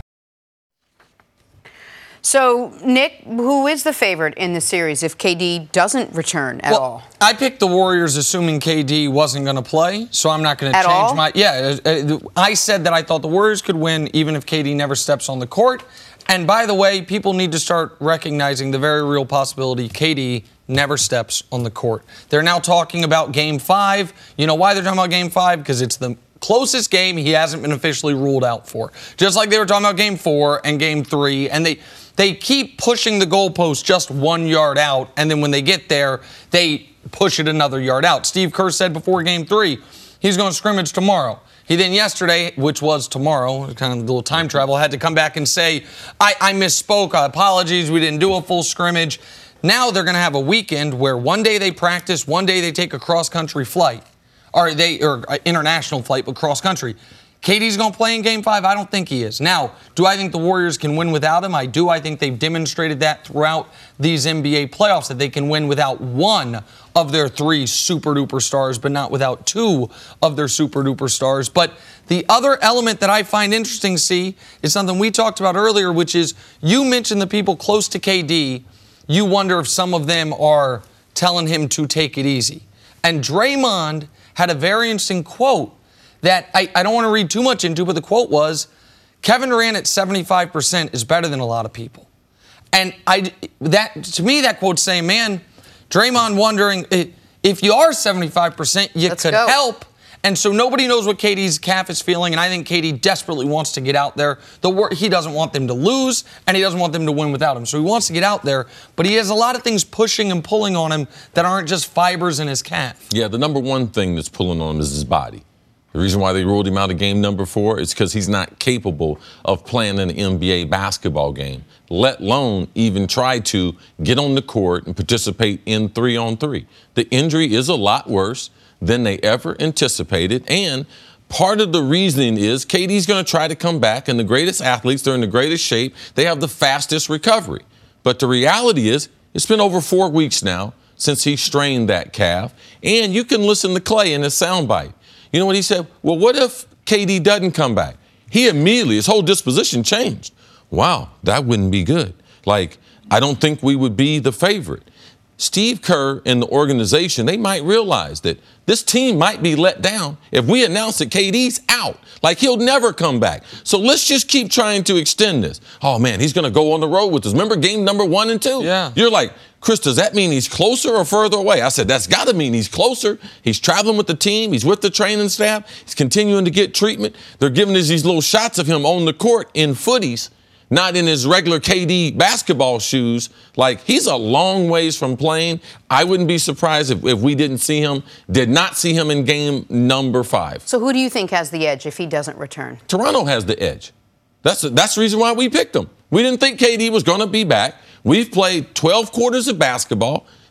Speaker 2: So, Nick, who is the favorite in the series if K D doesn't return at
Speaker 3: well,
Speaker 2: all?
Speaker 3: I picked the Warriors assuming K D wasn't going to play, so I'm not going to change
Speaker 2: all?
Speaker 3: my... Yeah, I said that I thought the Warriors could win even if K D never steps on the court. And by the way, people need to start recognizing the very real possibility K D never steps on the court. They're now talking about Game five. You know why they're talking about Game five? Because it's the closest game he hasn't been officially ruled out for. Just like they were talking about Game four and Game three. And they, they keep pushing the goalpost just one yard out. And then when they get there, they push it another yard out. Steve Kerr said before Game three, he's going to scrimmage tomorrow. He then yesterday, which was tomorrow, kind of a little time travel, had to come back and say, I, I misspoke, apologies, we didn't do a full scrimmage. Now they're going to have a weekend where one day they practice, one day they take a cross-country flight, or they or international flight, but cross-country. K D's going to play in Game five? I don't think he is. Now, do I think the Warriors can win without him? I do. I think they've demonstrated that throughout these N B A playoffs, that they can win without one of their three super-duper stars, but not without two of their super-duper stars. But the other element that I find interesting, see, is something we talked about earlier, which is you mentioned the people close to K D. You wonder if some of them are telling him to take it easy. And Draymond had a very interesting quote that I, I don't want to read too much into, but the quote was, Kevin Durant at seventy-five percent is better than a lot of people. And I, that to me, that quote's saying, man, Draymond wondering, if you are seventy-five percent, you
Speaker 2: Let's
Speaker 3: could
Speaker 2: go.
Speaker 3: help. And so nobody knows what K D's calf is feeling, and I think K D desperately wants to get out there. The wor- he doesn't want them to lose, and he doesn't want them to win without him. So he wants to get out there, but he has a lot of things pushing and pulling on him that aren't just fibers in his calf.
Speaker 4: Yeah, the number one thing that's pulling on him is his body. The reason why they ruled him out of game number four is because he's not capable of playing an N B A basketball game, let alone even try to get on the court and participate in three-on-three. The injury is a lot worse than they ever anticipated, and part of the reasoning is K D's going to try to come back, and the greatest athletes, they're in the greatest shape, they have the fastest recovery. But the reality is, it's been over four weeks now since he strained that calf, and you can listen to Klay in his soundbite. You know what he said? Well, what if K D doesn't come back? He immediately, his whole disposition changed. Wow, that wouldn't be good. Like, I don't think we would be the favorite. Steve Kerr and the organization, they might realize that this team might be let down if we announce that K D's out. Like, he'll never come back. So let's just keep trying to extend this. Oh, man, he's going to go on the road with us. Remember game number one and two?
Speaker 3: Yeah.
Speaker 4: You're like, Chris, does that mean he's closer or further away? I said, that's got to mean he's closer. He's traveling with the team. He's with the training staff. He's continuing to get treatment. They're giving us these little shots of him on the court in footies, not in his regular K D basketball shoes. Like, he's a long ways from playing. I wouldn't be surprised if, if we didn't see him, did not see him in game number five.
Speaker 2: So who do you think has the edge if he doesn't return?
Speaker 4: Toronto has the edge. That's, that's the reason why we picked him. We didn't think K D was going to be back. We've played twelve quarters of basketball.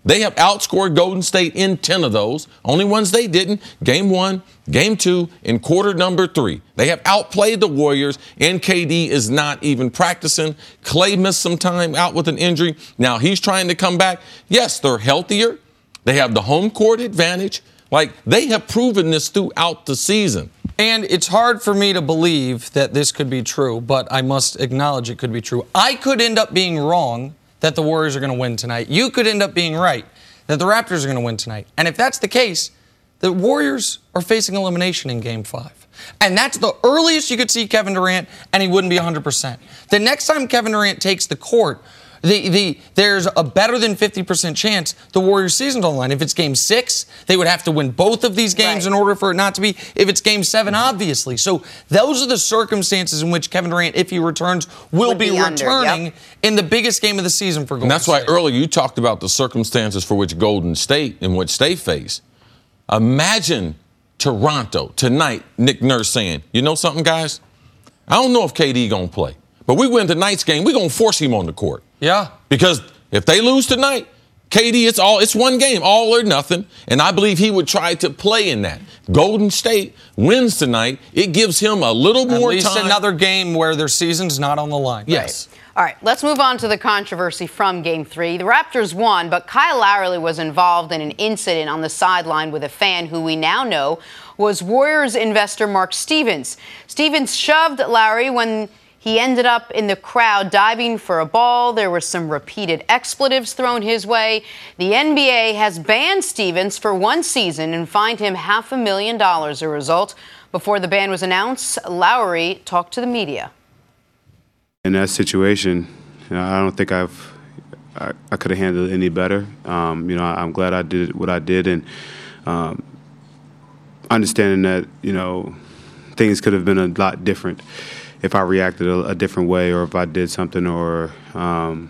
Speaker 4: They have outscored Golden State in ten of those. Only ones they didn't, game one, game two, and quarter number three. They have outplayed the Warriors, and K D is not even practicing. Klay missed some time out with an injury. Now he's trying to come back. Yes, they're healthier. They have the home court advantage. Like, they have proven this throughout the season.
Speaker 3: And it's hard for me to believe that this could be true, but I must acknowledge it could be true. I could end up being wrong that the Warriors are going to win tonight. You could end up being right that the Raptors are going to win tonight. And if that's the case, the Warriors are facing elimination in Game five. And that's the earliest you could see Kevin Durant, and he wouldn't be one hundred percent. The next time Kevin Durant takes the court, The, the, there's a better than fifty percent chance the Warriors' season's on the line. If it's game six, they would have to win both of these games right. in order for it not to be. If it's game seven, obviously. So those are the circumstances in which Kevin Durant, if he returns, will would be, be returning under, yep. in the biggest game of the season for Golden State.
Speaker 4: And that's
Speaker 3: State.
Speaker 4: why earlier you talked about the circumstances for which Golden State, in which they face. Imagine Toronto tonight, Nick Nurse saying, you know something, guys? I don't know if K D going to play. But we win tonight's game, we're going to force him on the court.
Speaker 3: Yeah.
Speaker 4: Because if they lose tonight, K D, it's all it's one game, all or nothing. And I believe he would try to play in that. Golden State wins tonight. It gives him a little more time.
Speaker 3: At least time. Another game where their season's not on the line.
Speaker 4: Yes.
Speaker 2: Right. All right, let's move on to the controversy from Game three. The Raptors won, but Kyle Lowry was involved in an incident on the sideline with a fan who we now know was Warriors investor Mark Stevens. Stevens shoved Lowry when he ended up in the crowd diving for a ball. There were some repeated expletives thrown his way. The N B A has banned Stevens for one season and fined him half a million dollars as a result. Before the ban was announced, Lowry talked to the media.
Speaker 11: In that situation, you know, I don't think I've I, I could have handled it any better. Um, you know, I'm glad I did what I did, and um, understanding that, you know, things could have been a lot different if I reacted a, a different way, or if I did something, or um,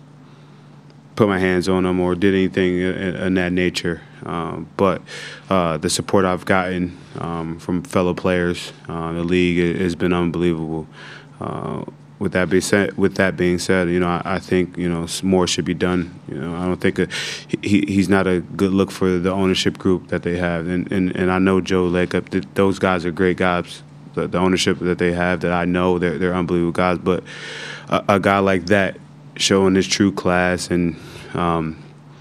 Speaker 11: put my hands on them, or did anything in, in that nature. Um, but uh, the support I've gotten um, from fellow players, uh, the league, has been unbelievable. Uh, With that being said, with that being said, you know, I, I think, you know, more should be done. You know, I don't think a, he he's not a good look for the ownership group that they have, and and, and I know Joe Lacob. Those guys are great guys. The, the ownership that they have, that I know, they're they're unbelievable guys. But a, a guy like that showing his true class, and um,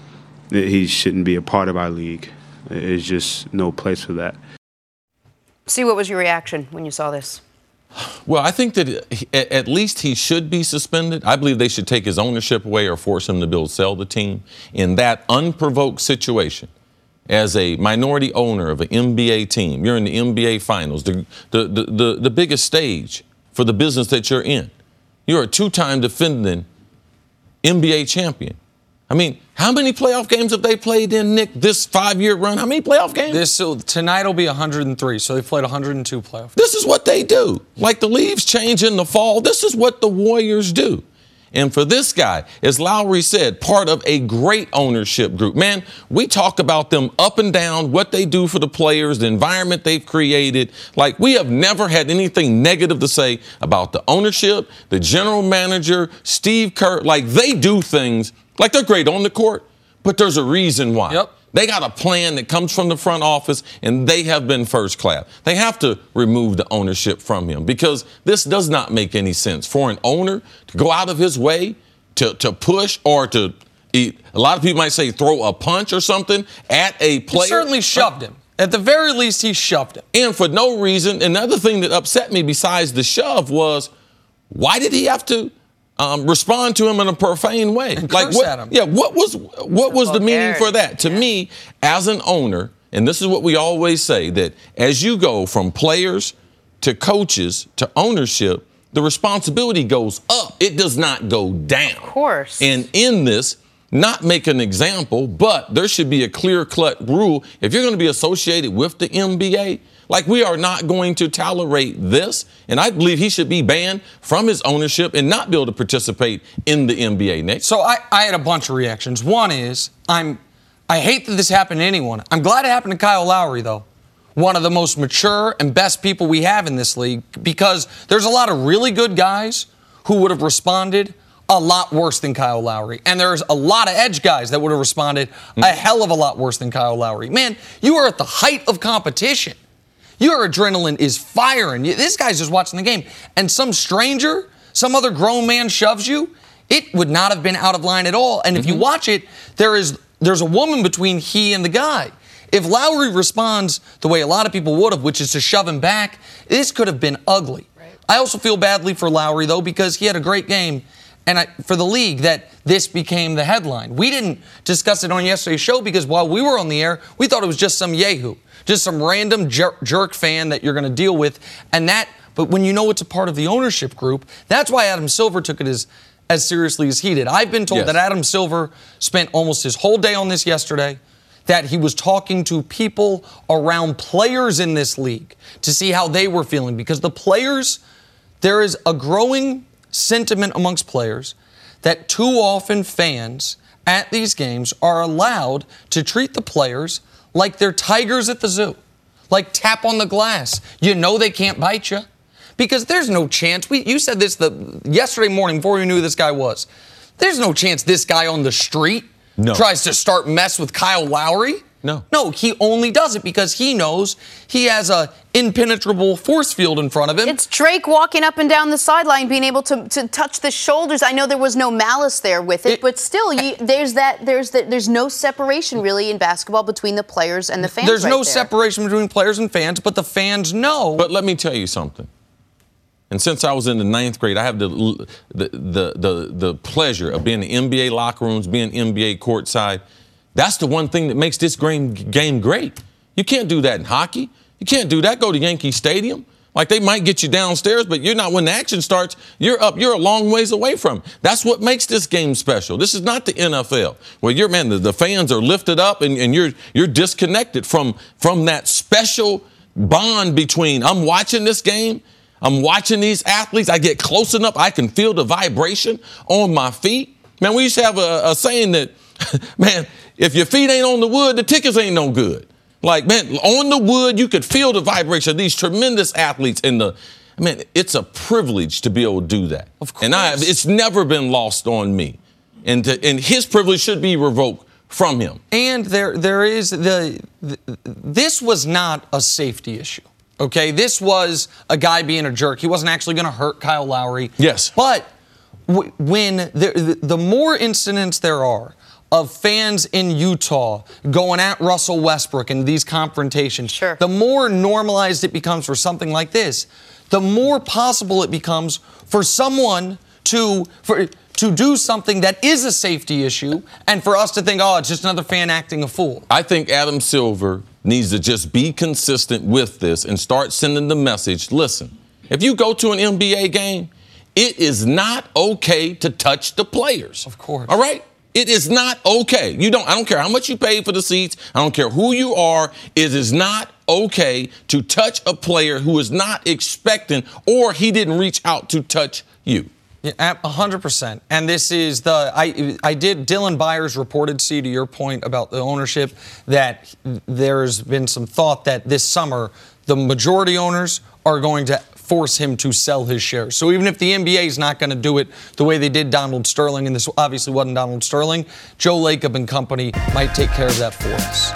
Speaker 11: he shouldn't be a part of our league. There's just no place for that.
Speaker 2: See, what was your reaction when you saw this?
Speaker 4: Well, I think that at least he should be suspended. I believe they should take his ownership away or force him to build, sell the team. In that unprovoked situation, as a minority owner of an N B A team, you're in the N B A Finals, the, the, the, the, the biggest stage for the business that you're in. You're a two-time defending N B A champion. I mean, how many playoff games have they played in, Nick, this five-year run? How many playoff games?
Speaker 3: This Tonight will be one hundred three, so they've played one hundred two playoff games.
Speaker 4: This is what they do. Like the leaves change in the fall, this is what the Warriors do. And for this guy, as Lowry said, part of a great ownership group. Man, we talk about them up and down, what they do for the players, the environment they've created. Like, we have never had anything negative to say about the ownership, the general manager, Steve Kerr. Like, they do things, like they're great on the court, but there's a reason why.
Speaker 3: Yep.
Speaker 4: They got a plan that comes from the front office, and they have been first class. They have to remove the ownership from him, because this does not make any sense for an owner to go out of his way to, to push or to eat. A lot of people might say throw a punch or something at a player.
Speaker 3: He certainly shoved him. At the very least, he shoved him.
Speaker 4: And for no reason. Another thing that upset me besides the shove was, why did he have to Um, respond to him in a profane way?
Speaker 3: And
Speaker 4: like
Speaker 3: curse
Speaker 4: what,
Speaker 3: at him.
Speaker 4: Yeah, what was what was the meaning for that? To me, as an owner, and this is what we always say, that as you go from players to coaches to ownership, the responsibility goes up. It does not go down.
Speaker 2: Of course.
Speaker 4: And in this, not make an example, but there should be a clear-cut rule. If you're going to be associated with the N B A, like, we are not going to tolerate this, and I believe he should be banned from his ownership and not be able to participate in the N B A, Nick.
Speaker 3: So I, I had a bunch of reactions. One is, I'm, I hate that this happened to anyone. I'm glad it happened to Kyle Lowry, though. One of the most mature and best people we have in this league, because there's a lot of really good guys who would have responded a lot worse than Kyle Lowry. And there's a lot of edge guys that would have responded mm-hmm. a hell of a lot worse than Kyle Lowry. Man, you are at the height of competition. Your adrenaline is firing. This guy's just watching the game. And some stranger, some other grown man shoves you, it would not have been out of line at all. And if mm-hmm. you watch it, there is there's a woman between he and the guy. If Lowry responds the way a lot of people would have, which is to shove him back, this could have been ugly. Right. I also feel badly for Lowry, though, because he had a great game. And I, for the league, that this became the headline. We didn't discuss it on yesterday's show because while we were on the air, we thought it was just some yahoo, just some random jer- jerk fan that you're going to deal with. And that, but when you know it's a part of the ownership group, that's why Adam Silver took it as, as seriously as he did. I've been told yes. that Adam Silver spent almost his whole day on this yesterday, that he was talking to people around players in this league to see how they were feeling. Because the players, there is a growing sentiment amongst players that too often fans at these games are allowed to treat the players like they're tigers at the zoo, like tap on the glass. You know they can't bite you because there's no chance. We, you said this the yesterday morning before you knew who this guy was. There's no chance this guy on the street no. tries to start mess with Kyle Lowry. No. No, he only does it because he knows he has a impenetrable force field in front of him.
Speaker 2: It's Drake walking up and down the sideline, being able to, to touch the shoulders. I know there was no malice there with it, it but still, you, there's that. There's that. There's no separation really in basketball between the players and the fans.
Speaker 3: There's
Speaker 2: right
Speaker 3: no
Speaker 2: there.
Speaker 3: separation between players and fans, but the fans know.
Speaker 4: But let me tell you something. And since I was in the ninth grade, I have the the the the, the pleasure of being in the N B A locker rooms, being N B A courtside. That's the one thing that makes this game, game great. You can't do that in hockey. You can't do that. Go to Yankee Stadium. Like, they might get you downstairs, but you're not, when the action starts, you're up, you're a long ways away from it. That's what makes this game special. This is not the N F L, where you're, man, the, the fans are lifted up and, and you're you're disconnected from, from that special bond between, I'm watching this game, I'm watching these athletes, I get close enough, I can feel the vibration on my feet. Man, we used to have a, a saying that, man, if your feet ain't on the wood, the tickets ain't no good. Like, man, on the wood, you could feel the vibration of these tremendous athletes. And the, I mean, it's a privilege to be able to do that.
Speaker 3: Of course.
Speaker 4: And I, it's never been lost on me. And to, and his privilege should be revoked from him.
Speaker 3: And there there is the, the this was not a safety issue. Okay, this was a guy being a jerk. He wasn't actually going to hurt Kyle Lowry.
Speaker 4: Yes.
Speaker 3: But w- when the, the more incidents there are of fans in Utah going at Russell Westbrook in these confrontations,
Speaker 2: sure.
Speaker 3: the more normalized it becomes for something like this, the more possible it becomes for someone to for to do something that is a safety issue and for us to think, oh, it's just another fan acting a fool.
Speaker 4: I think Adam Silver needs to just be consistent with this and start sending the message, listen, if you go to an N B A game, it is not okay to touch the players.
Speaker 3: Of course.
Speaker 4: All right? It is not okay. You don't, I don't care how much you pay for the seats. I don't care who you are. It is not okay to touch a player who is not expecting or he didn't reach out to touch you.
Speaker 3: Yeah, one hundred percent. And this is the, I I did, Dylan Byers reported, see, to your point about the ownership, that there's been some thought that this summer the majority owners are going to force him to sell his shares. So even if the N B A is not going to do it the way they did Donald Sterling, and this obviously wasn't Donald Sterling, Joe Lacob and company might take care of that for us.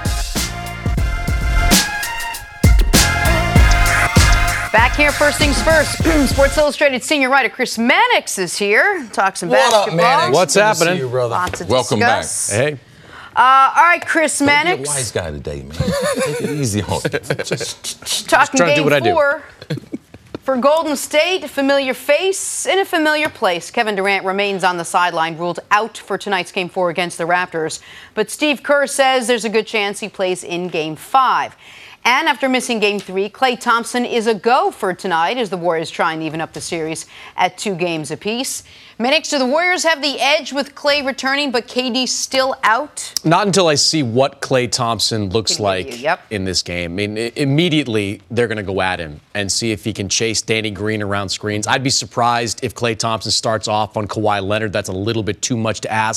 Speaker 2: Back here, first things first. Sports Illustrated senior writer Chris Mannix is here. Talk some
Speaker 3: what
Speaker 2: basketball.
Speaker 3: Up, Mannix?
Speaker 12: What's
Speaker 3: Good
Speaker 12: happening?
Speaker 3: To see you, brother.
Speaker 2: Lots to
Speaker 4: Welcome
Speaker 2: discuss.
Speaker 4: back.
Speaker 12: Hey.
Speaker 2: Uh, all right, Chris Mannix.
Speaker 4: Don't be a wise guy today, man. Take it easy on it.
Speaker 2: Just talking
Speaker 12: trying to
Speaker 2: game
Speaker 12: do what I do.
Speaker 2: four. For Golden State, a familiar face in a familiar place. Kevin Durant remains on the sideline, ruled out for tonight's Game four against the Raptors. But Steve Kerr says there's a good chance he plays in Game five. And after missing Game three, Klay Thompson is a go for tonight as the Warriors try and even up the series at two games apiece. Mannix, do the Warriors have the edge with Klay returning, but K D still out?
Speaker 12: Not until I see what Klay Thompson looks
Speaker 2: Can
Speaker 12: like
Speaker 2: you, yep.
Speaker 12: in this game. I mean, I- immediately they're going to go at him and see if he can chase Danny Green around screens. I'd be surprised if Klay Thompson starts off on Kawhi Leonard. That's a little bit too much to ask.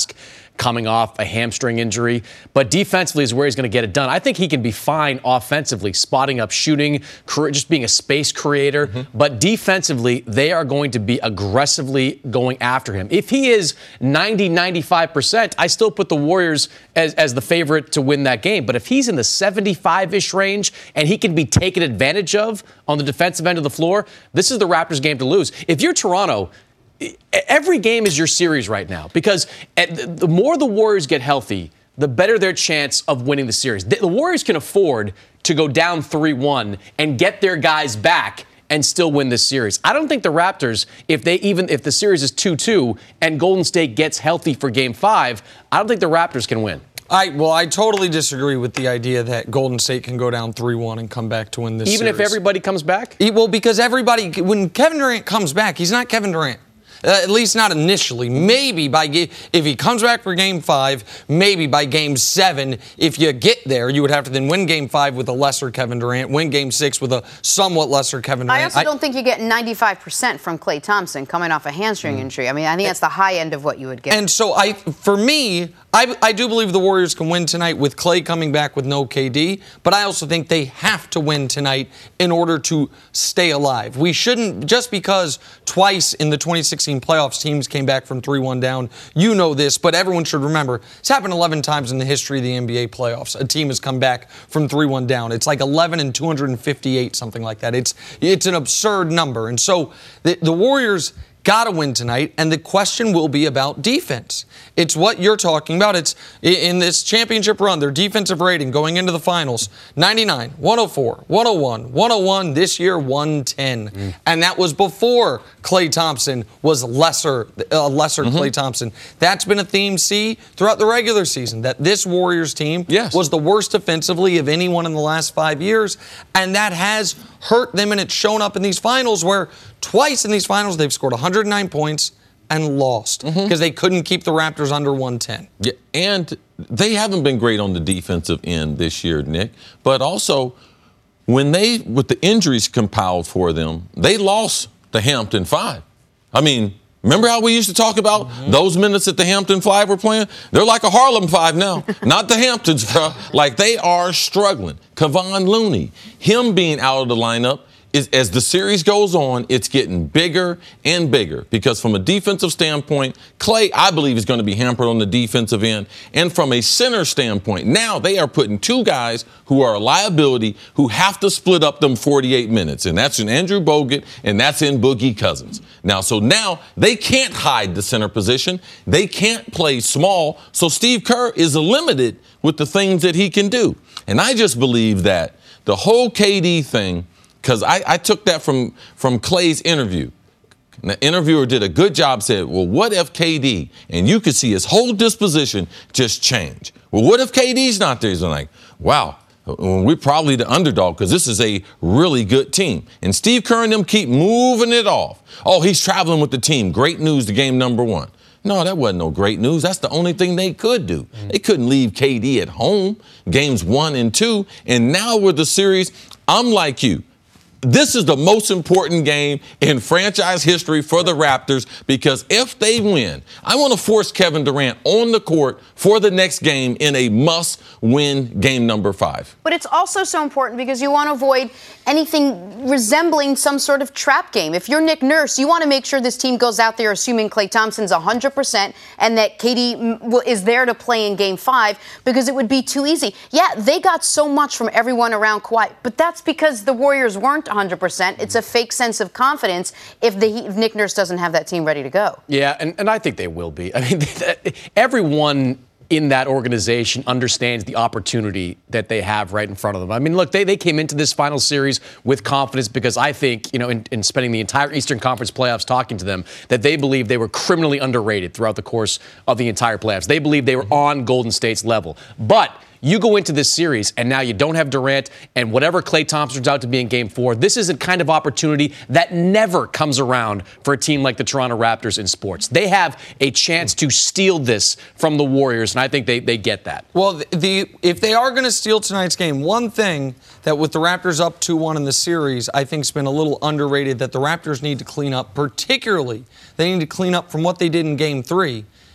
Speaker 12: coming off a hamstring injury. But defensively is where he's going to get it done. I think he can be fine offensively, spotting up, shooting, just being a space creator. Mm-hmm. But defensively, they are going to be aggressively going after him. If he is ninety, ninety-five percent, I still put the Warriors as, as the favorite to win that game. But if he's in the seventy-five-ish range and he can be taken advantage of on the defensive end of the floor, this is the Raptors game to lose. If you're Toronto, every game is your series right now, because the more the Warriors get healthy, the better their chance of winning the series. The Warriors can afford to go down three one and get their guys back and still win this series. I don't think the Raptors, if they even if the series is two two and Golden State gets healthy for game five, I don't think the Raptors can win.
Speaker 3: I well, I totally disagree with the idea that Golden State can go down three one and come back to win this
Speaker 12: even
Speaker 3: series.
Speaker 12: Even if everybody comes back?
Speaker 3: Well, because everybody, when Kevin Durant comes back, he's not Kevin Durant. Uh, at least not initially. Maybe by if he comes back for game five, maybe by game seven, if you get there, you would have to then win game five with a lesser Kevin Durant, win game six with a somewhat lesser Kevin Durant.
Speaker 2: I also I, don't think you get ninety-five percent from Klay Thompson coming off a hamstring mm. injury. I mean, I think that's the high end of what you would get.
Speaker 3: And so, I, for me, I, I do believe the Warriors can win tonight with Klay coming back with no K D, but I also think they have to win tonight in order to stay alive. We shouldn't, just because twice in the twenty sixteen playoffs teams came back from three one down, you know this, but everyone should remember, it's happened eleven times in the history of the N B A playoffs. A team has come back from three one down. It's like eleven and two hundred fifty-eight, something like that. It's, it's an absurd number. And so the, the Warriors got to win tonight, and the question will be about defense. It's what you're talking about. It's in this championship run, their defensive rating going into the finals, ninety-nine, one oh four, one oh one, one oh one, this year one ten. Mm. And that was before Klay Thompson was lesser, uh, lesser mm-hmm. Klay Thompson. That's been a theme, see, throughout the regular season, that this Warriors team yes. was the worst defensively of anyone in the last five years, and that has hurt them, and it's shown up in these finals where twice in these finals they've scored one hundred nine points and lost because mm-hmm. they couldn't keep the Raptors under one ten.
Speaker 4: Yeah, and they haven't been great on the defensive end this year, Nick. But also, when they, with the injuries compiled for them, they lost the Hampton Five. I mean, remember how we used to talk about mm-hmm. those minutes that the Hampton Five were playing? They're like a Harlem Five now, not the Hamptons, bro. Like, they are struggling. Kevon Looney, him being out of the lineup, Is, as the series goes on, it's getting bigger and bigger because from a defensive standpoint, Klay, I believe, is going to be hampered on the defensive end. And from a center standpoint, now they are putting two guys who are a liability who have to split up them forty-eight minutes. And that's in Andrew Bogut and that's in Boogie Cousins. Now, so now they can't hide the center position. They can't play small. So Steve Kerr is limited with the things that he can do. And I just believe that the whole K D thing, because I, I took that from, from Klay's interview. And the interviewer did a good job, said, well, what if K D, and you could see his whole disposition just change. Well, what if K D's not there? He's like, wow, we're probably the underdog because this is a really good team. And Steve Kerr and them keep moving it off. Oh, he's traveling with the team. Great news to game number one. No, that wasn't no great news. That's the only thing they could do. Mm-hmm. They couldn't leave K D at home, games one and two. And now with the series, I'm like you. This is the most important game in franchise history for the Raptors because if they win, I want to force Kevin Durant on the court for the next game in a must-win game number five.
Speaker 2: But it's also so important because you want to avoid anything resembling some sort of trap game. If you're Nick Nurse, you want to make sure this team goes out there assuming Klay Thompson's one hundred percent and that K D is there to play in game five because it would be too easy. Yeah, they got so much from everyone around Kawhi, but that's because the Warriors weren't one hundred percent. It's a fake sense of confidence if, the, if Nick Nurse doesn't have that team ready to go.
Speaker 12: Yeah, and, and I think they will be. I mean, everyone in that organization understands the opportunity that they have right in front of them. I mean, look, they, they came into this final series with confidence because I think, you know, in, in spending the entire Eastern Conference playoffs talking to them, that they believe they were criminally underrated throughout the course of the entire playoffs. They believe they were on Golden State's level. But you go into this series, and now you don't have Durant, and whatever Klay Thompson turns out to be in Game four, this is a kind of opportunity that never comes around for a team like the Toronto Raptors in sports. They have a chance to steal this from the Warriors, and I think they, they get that.
Speaker 3: Well, the, the if they are going to steal tonight's game, one thing that with the Raptors up two one in the series, I think has been a little underrated that the Raptors need to clean up, particularly they need to clean up from what they did in Game three,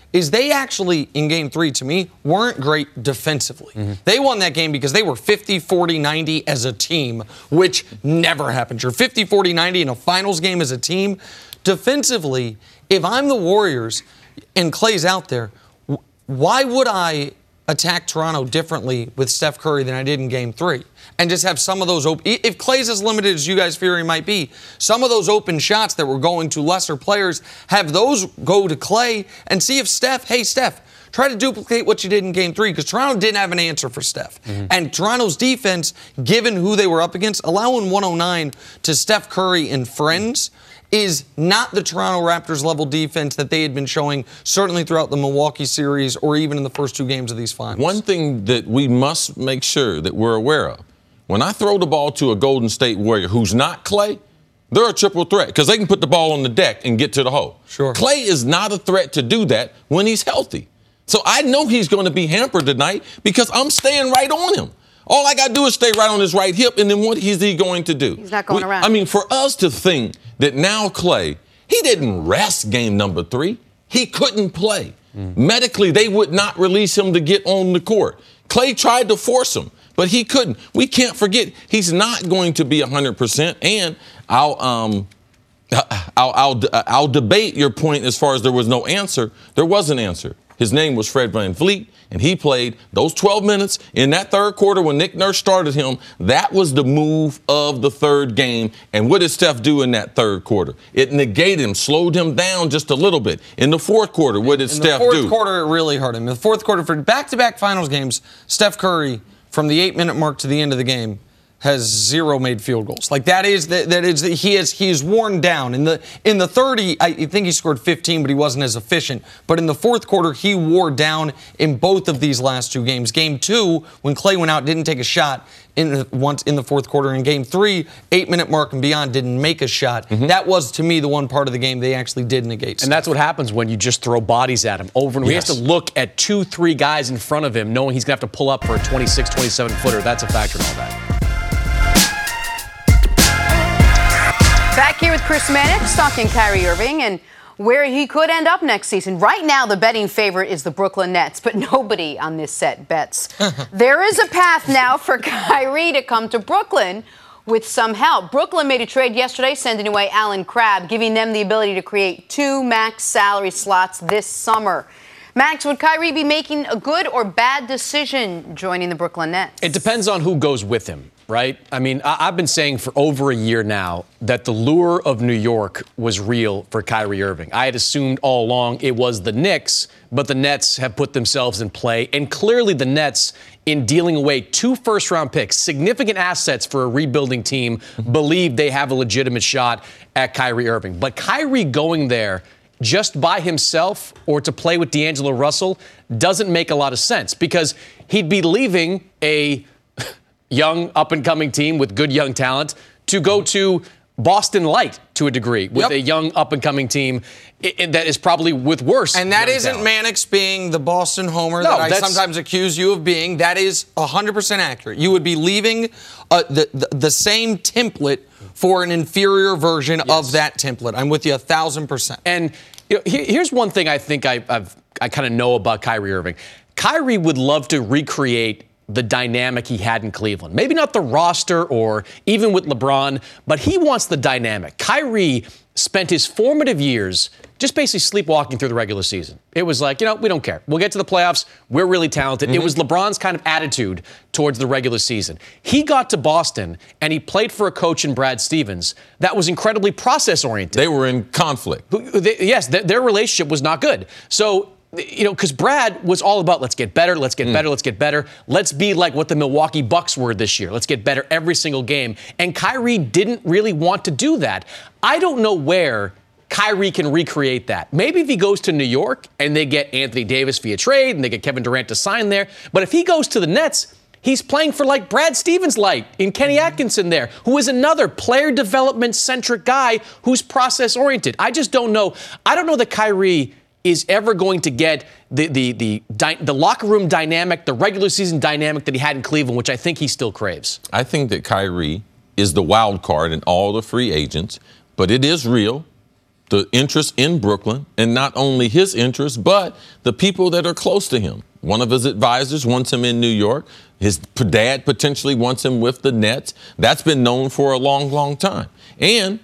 Speaker 3: is they actually, in game three, to me, weren't great defensively. Mm-hmm. They won that game because they were fifty, forty, ninety as a team, which never happens. You're fifty, forty, ninety in a finals game as a team. Defensively, if I'm the Warriors and Clay's out there, why would I attack Toronto differently with Steph Curry than I did in game three? And just have some of those open. If Clay's as limited as you guys fear he might be, some of those open shots that were going to lesser players, have those go to Clay and see if Steph, hey, Steph, try to duplicate what you did in game three, because Toronto didn't have an answer for Steph. Mm-hmm. And Toronto's defense, given who they were up against, allowing one oh nine to Steph Curry and friends is not the Toronto Raptors level defense that they had been showing certainly throughout the Milwaukee series or even in the first two games of these finals.
Speaker 4: One thing that we must make sure that we're aware of, when I throw the ball to a Golden State Warrior who's not Clay, they're a triple threat because they can put the ball on the deck and get to the hole.
Speaker 3: Sure.
Speaker 4: Clay is not a threat to do that when he's healthy. So I know he's going to be hampered tonight because I'm staying right on him. All I got to do is stay right on his right hip, and then what is he going to do?
Speaker 2: He's not going
Speaker 4: we,
Speaker 2: around.
Speaker 4: I mean, for us to think that now Clay, he didn't rest game number three. He couldn't play. Mm. Medically, they would not release him to get on the court. Clay tried to force him, but he couldn't. We can't forget, he's not going to be one hundred percent, and I'll, um, I'll, I'll, I'll debate your point as far as there was no answer. There was an answer. His name was Fred VanVleet, and he played those twelve minutes in that third quarter when Nick Nurse started him. That was the move of the third game. And what did Steph do in that third quarter? It negated him, slowed him down just a little bit. In the fourth quarter, what did
Speaker 3: in
Speaker 4: Steph do?
Speaker 3: In the fourth quarter, it really hurt him. In the fourth quarter, for back-to-back finals games, Steph Curry, from the eight-minute mark to the end of the game, has zero made field goals. Like that is that, that is he is he is worn down. In the in the thirty, I think he scored fifteen, but he wasn't as efficient. But in the fourth quarter, he wore down in both of these last two games. Game two, when Clay went out, didn't take a shot in once in the fourth quarter. In game three, eight minute mark and beyond, didn't make a shot. Mm-hmm. That was to me the one part of the game they actually did negate.
Speaker 12: And that's what happens when you just throw bodies at him over and yes. He has to look at two, three guys in front of him, knowing he's gonna have to pull up for a twenty-six, twenty-seven footer. That's a factor in all that.
Speaker 2: Back here with Chris Mannix talking Kyrie Irving and where he could end up next season. Right now, the betting favorite is the Brooklyn Nets, but nobody on this set bets. There is a path now for Kyrie to come to Brooklyn with some help. Brooklyn made a trade yesterday, sending away Alan Crabb, giving them the ability to create two max salary slots this summer. Max, would Kyrie be making a good or bad decision joining the Brooklyn Nets?
Speaker 12: It depends on who goes with him, right? I mean, I- I've been saying for over a year now that the lure of New York was real for Kyrie Irving. I had assumed all along it was the Knicks, but the Nets have put themselves in play. And clearly the Nets, in dealing away two first-round picks, significant assets for a rebuilding team, believe they have a legitimate shot at Kyrie Irving. But Kyrie going there just by himself or to play with D'Angelo Russell doesn't make a lot of sense, because he'd be leaving a young up-and-coming team with good young talent to go to Boston Light to a degree with yep. a young up-and-coming team that is probably with worse.
Speaker 3: And that isn't
Speaker 12: talent.
Speaker 3: Mannix being the Boston homer
Speaker 12: no,
Speaker 3: that I sometimes accuse you of being. That is one hundred percent accurate. You would be leaving uh, the, the, the same template for an inferior version yes. of that template. I'm with you a thousand percent.
Speaker 12: And you know, here's one thing I think I, I've, I kind of know about Kyrie Irving. Kyrie would love to recreate the dynamic he had in Cleveland. Maybe not the roster or even with LeBron, but he wants the dynamic. Kyrie spent his formative years just basically sleepwalking through the regular season. It was like, you know, we don't care. We'll get to the playoffs. We're really talented. Mm-hmm. It was LeBron's kind of attitude towards the regular season. He got to Boston, and he played for a coach in Brad Stevens that was incredibly process-oriented.
Speaker 4: They were in conflict.
Speaker 12: They, yes, their, their relationship was not good. So, you know, because Brad was all about let's get better, let's get mm. better, let's get better. Let's be like what the Milwaukee Bucks were this year. Let's get better every single game. And Kyrie didn't really want to do that. I don't know where Kyrie can recreate that. Maybe if he goes to New York and they get Anthony Davis via trade and they get Kevin Durant to sign there. But if he goes to the Nets, he's playing for like Brad Stevens light in Kenny Atkinson there, who is another player development-centric guy who's process-oriented. I just don't know. I don't know that Kyrie is ever going to get the the the di- the locker room dynamic, the regular season dynamic that he had in Cleveland, which I think he still craves.
Speaker 4: I think that Kyrie is the wild card in all the free agents, but it is real the interest in Brooklyn, and not only his interest, but the people that are close to him. One of his advisors wants him in New York. His dad potentially wants him with the Nets. That's been known for a long, long time. And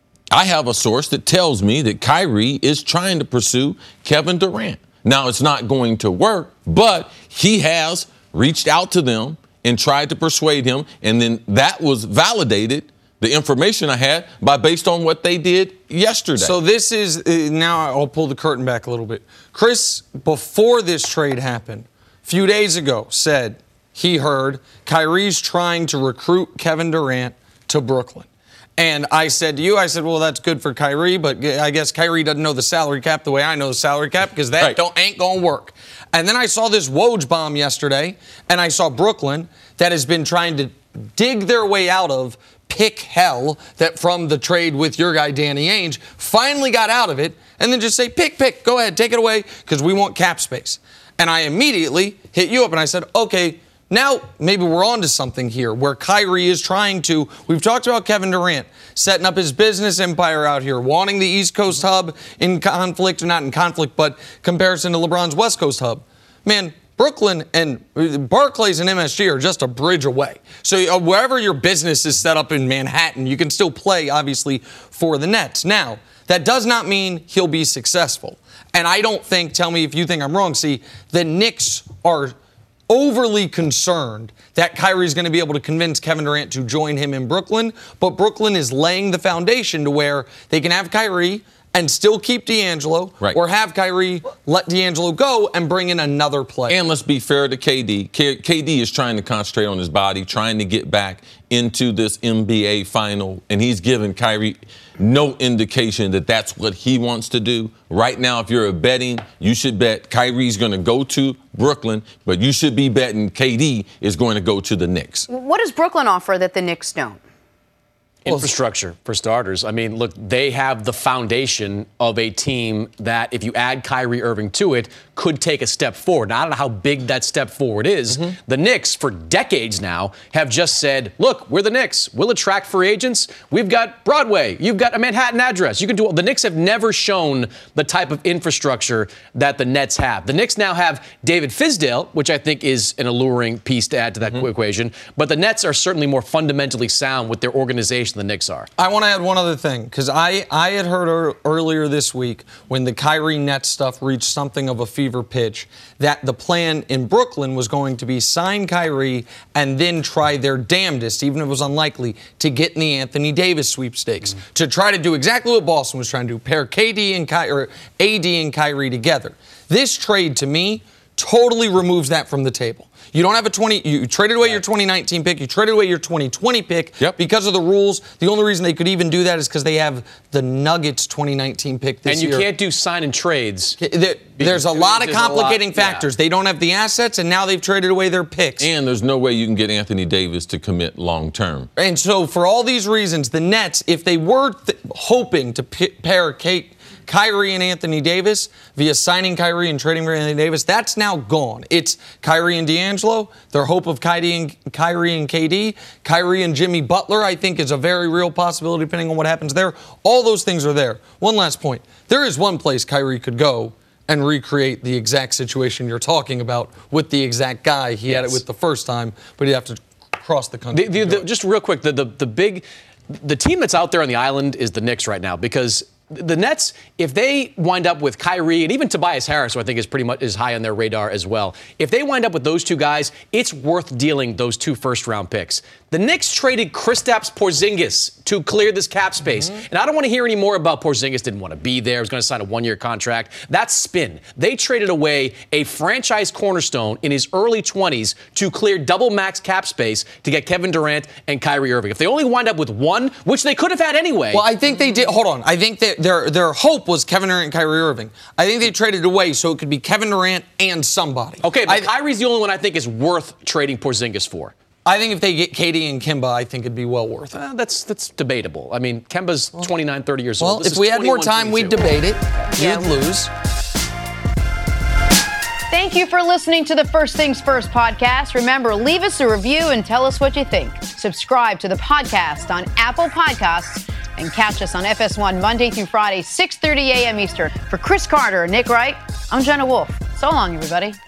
Speaker 4: I have a source that tells me that Kyrie is trying to pursue Kevin Durant. Now, it's not going to work, but he has reached out to them and tried to persuade him, and then that was validated, the information I had, by based on what they did yesterday.
Speaker 3: So this is, uh, now I'll pull the curtain back a little bit. Chris, before this trade happened, a few days ago, said he heard Kyrie's trying to recruit Kevin Durant to Brooklyn. And I said to you, I said, well, that's good for Kyrie, but I guess Kyrie doesn't know the salary cap the way I know the salary cap, because that right. don't, ain't going to work. And then I saw this Woj bomb yesterday, and I saw Brooklyn that has been trying to dig their way out of pick hell that from the trade with your guy Danny Ainge, finally got out of it, and then just say, pick, pick, go ahead, take it away, because we want cap space. And I immediately hit you up, and I said, okay, now maybe we're on to something here where Kyrie is trying to, we've talked about Kevin Durant setting up his business empire out here, wanting the East Coast hub in conflict, not in conflict, but comparison to LeBron's West Coast hub. Man, Brooklyn and Barclays and M S G are just a bridge away. So uh, wherever your business is set up in Manhattan, you can still play, obviously, for the Nets. Now, that does not mean he'll be successful. And I don't think, tell me if you think I'm wrong, see, the Knicks are overly concerned that Kyrie's going to be able to convince Kevin Durant to join him in Brooklyn, but Brooklyn is laying the foundation to where they can have Kyrie and still keep D'Angelo, right. or have Kyrie let D'Angelo go and bring in another player.
Speaker 4: And let's be fair to K D. K- KD is trying to concentrate on his body, trying to get back into this N B A final, and he's given Kyrie no indication that that's what he wants to do. Right now, if you're a betting, you should bet Kyrie's going to go to Brooklyn, but you should be betting K D is going to go to the Knicks.
Speaker 2: What does Brooklyn offer that the Knicks don't?
Speaker 12: Infrastructure, for starters. I mean, look, they have the foundation of a team that, if you add Kyrie Irving to it, could take a step forward. Now, I don't know how big that step forward is. Mm-hmm. The Knicks, for decades now, have just said, look, we're the Knicks. We'll attract free agents. We've got Broadway. You've got a Manhattan address. You can do all. The Knicks have never shown the type of infrastructure that the Nets have. The Knicks now have David Fizdale, which I think is an alluring piece to add to that mm-hmm. equation. But the Nets are certainly more fundamentally sound with their organization than the Knicks are.
Speaker 3: I want to add one other thing, because I, I had heard er, earlier this week when the Kyrie Nets stuff reached something of a fever pitch that the plan in Brooklyn was going to be sign Kyrie and then try their damnedest, even if it was unlikely, to get in the Anthony Davis sweepstakes, mm-hmm. to try to do exactly what Boston was trying to do, pair K D and Ky- or A D and Kyrie together. This trade, to me, totally removes that from the table. You don't have a twenty. You traded away right. your twenty nineteen pick. You traded away your twenty twenty pick
Speaker 4: yep.
Speaker 3: because of the rules. The only reason they could even do that is because they have the Nuggets twenty nineteen pick this
Speaker 12: year. And you
Speaker 3: year.
Speaker 12: can't do sign and trades.
Speaker 3: There, there's a lot of complicating lot, factors. Yeah. They don't have the assets, and now they've traded away their picks.
Speaker 4: And there's no way you can get Anthony Davis to commit long term.
Speaker 3: And so, for all these reasons, the Nets, if they were th- hoping to p- pair Kate. Kyrie and Anthony Davis via signing Kyrie and trading for Anthony Davis, that's now gone. It's Kyrie and D'Angelo, their hope of Kyrie and, Kyrie and K D. Kyrie and Jimmy Butler, I think, is a very real possibility depending on what happens there. All those things are there. One last point. There is one place Kyrie could go and recreate the exact situation you're talking about with the exact guy he yes. had it with the first time, but he'd have to cross the country.
Speaker 12: The, the, the, just real quick, the, the, the big, the team that's out there on the island is the Knicks right now, because the Nets, if they wind up with Kyrie and even Tobias Harris, who I think is pretty much is high on their radar as well, if they wind up with those two guys, it's worth dealing those two first-round picks. The Knicks traded Kristaps Porzingis to clear this cap space. Mm-hmm. And I don't want to hear any more about Porzingis didn't want to be there. He was going to sign a one-year contract. That's spin. They traded away a franchise cornerstone in his early twenties to clear double max cap space to get Kevin Durant and Kyrie Irving. If they only wind up with one, which they could have had anyway.
Speaker 3: Well, I think they did. Hold on. I think that their their hope was Kevin Durant and Kyrie Irving. I think they traded away so it could be Kevin Durant and somebody.
Speaker 12: Okay, but
Speaker 3: I,
Speaker 12: Kyrie's the only one I think is worth trading Porzingis for.
Speaker 3: I think if they get K D and Kemba, I think it'd be well worth it.
Speaker 12: Uh, that's that's debatable. I mean, Kemba's twenty-nine, thirty years
Speaker 3: well,
Speaker 12: old. Well,
Speaker 3: if we had more time, we'd debate it.
Speaker 2: Yeah.
Speaker 3: You'd lose.
Speaker 2: Thank you for listening to the First Things First podcast. Remember, leave us a review and tell us what you think. Subscribe to the podcast on Apple Podcasts, And catch us on F S one Monday through Friday, six thirty a.m. Eastern. For Chris Carter and Nick Wright, I'm Jenna Wolf. So long, everybody.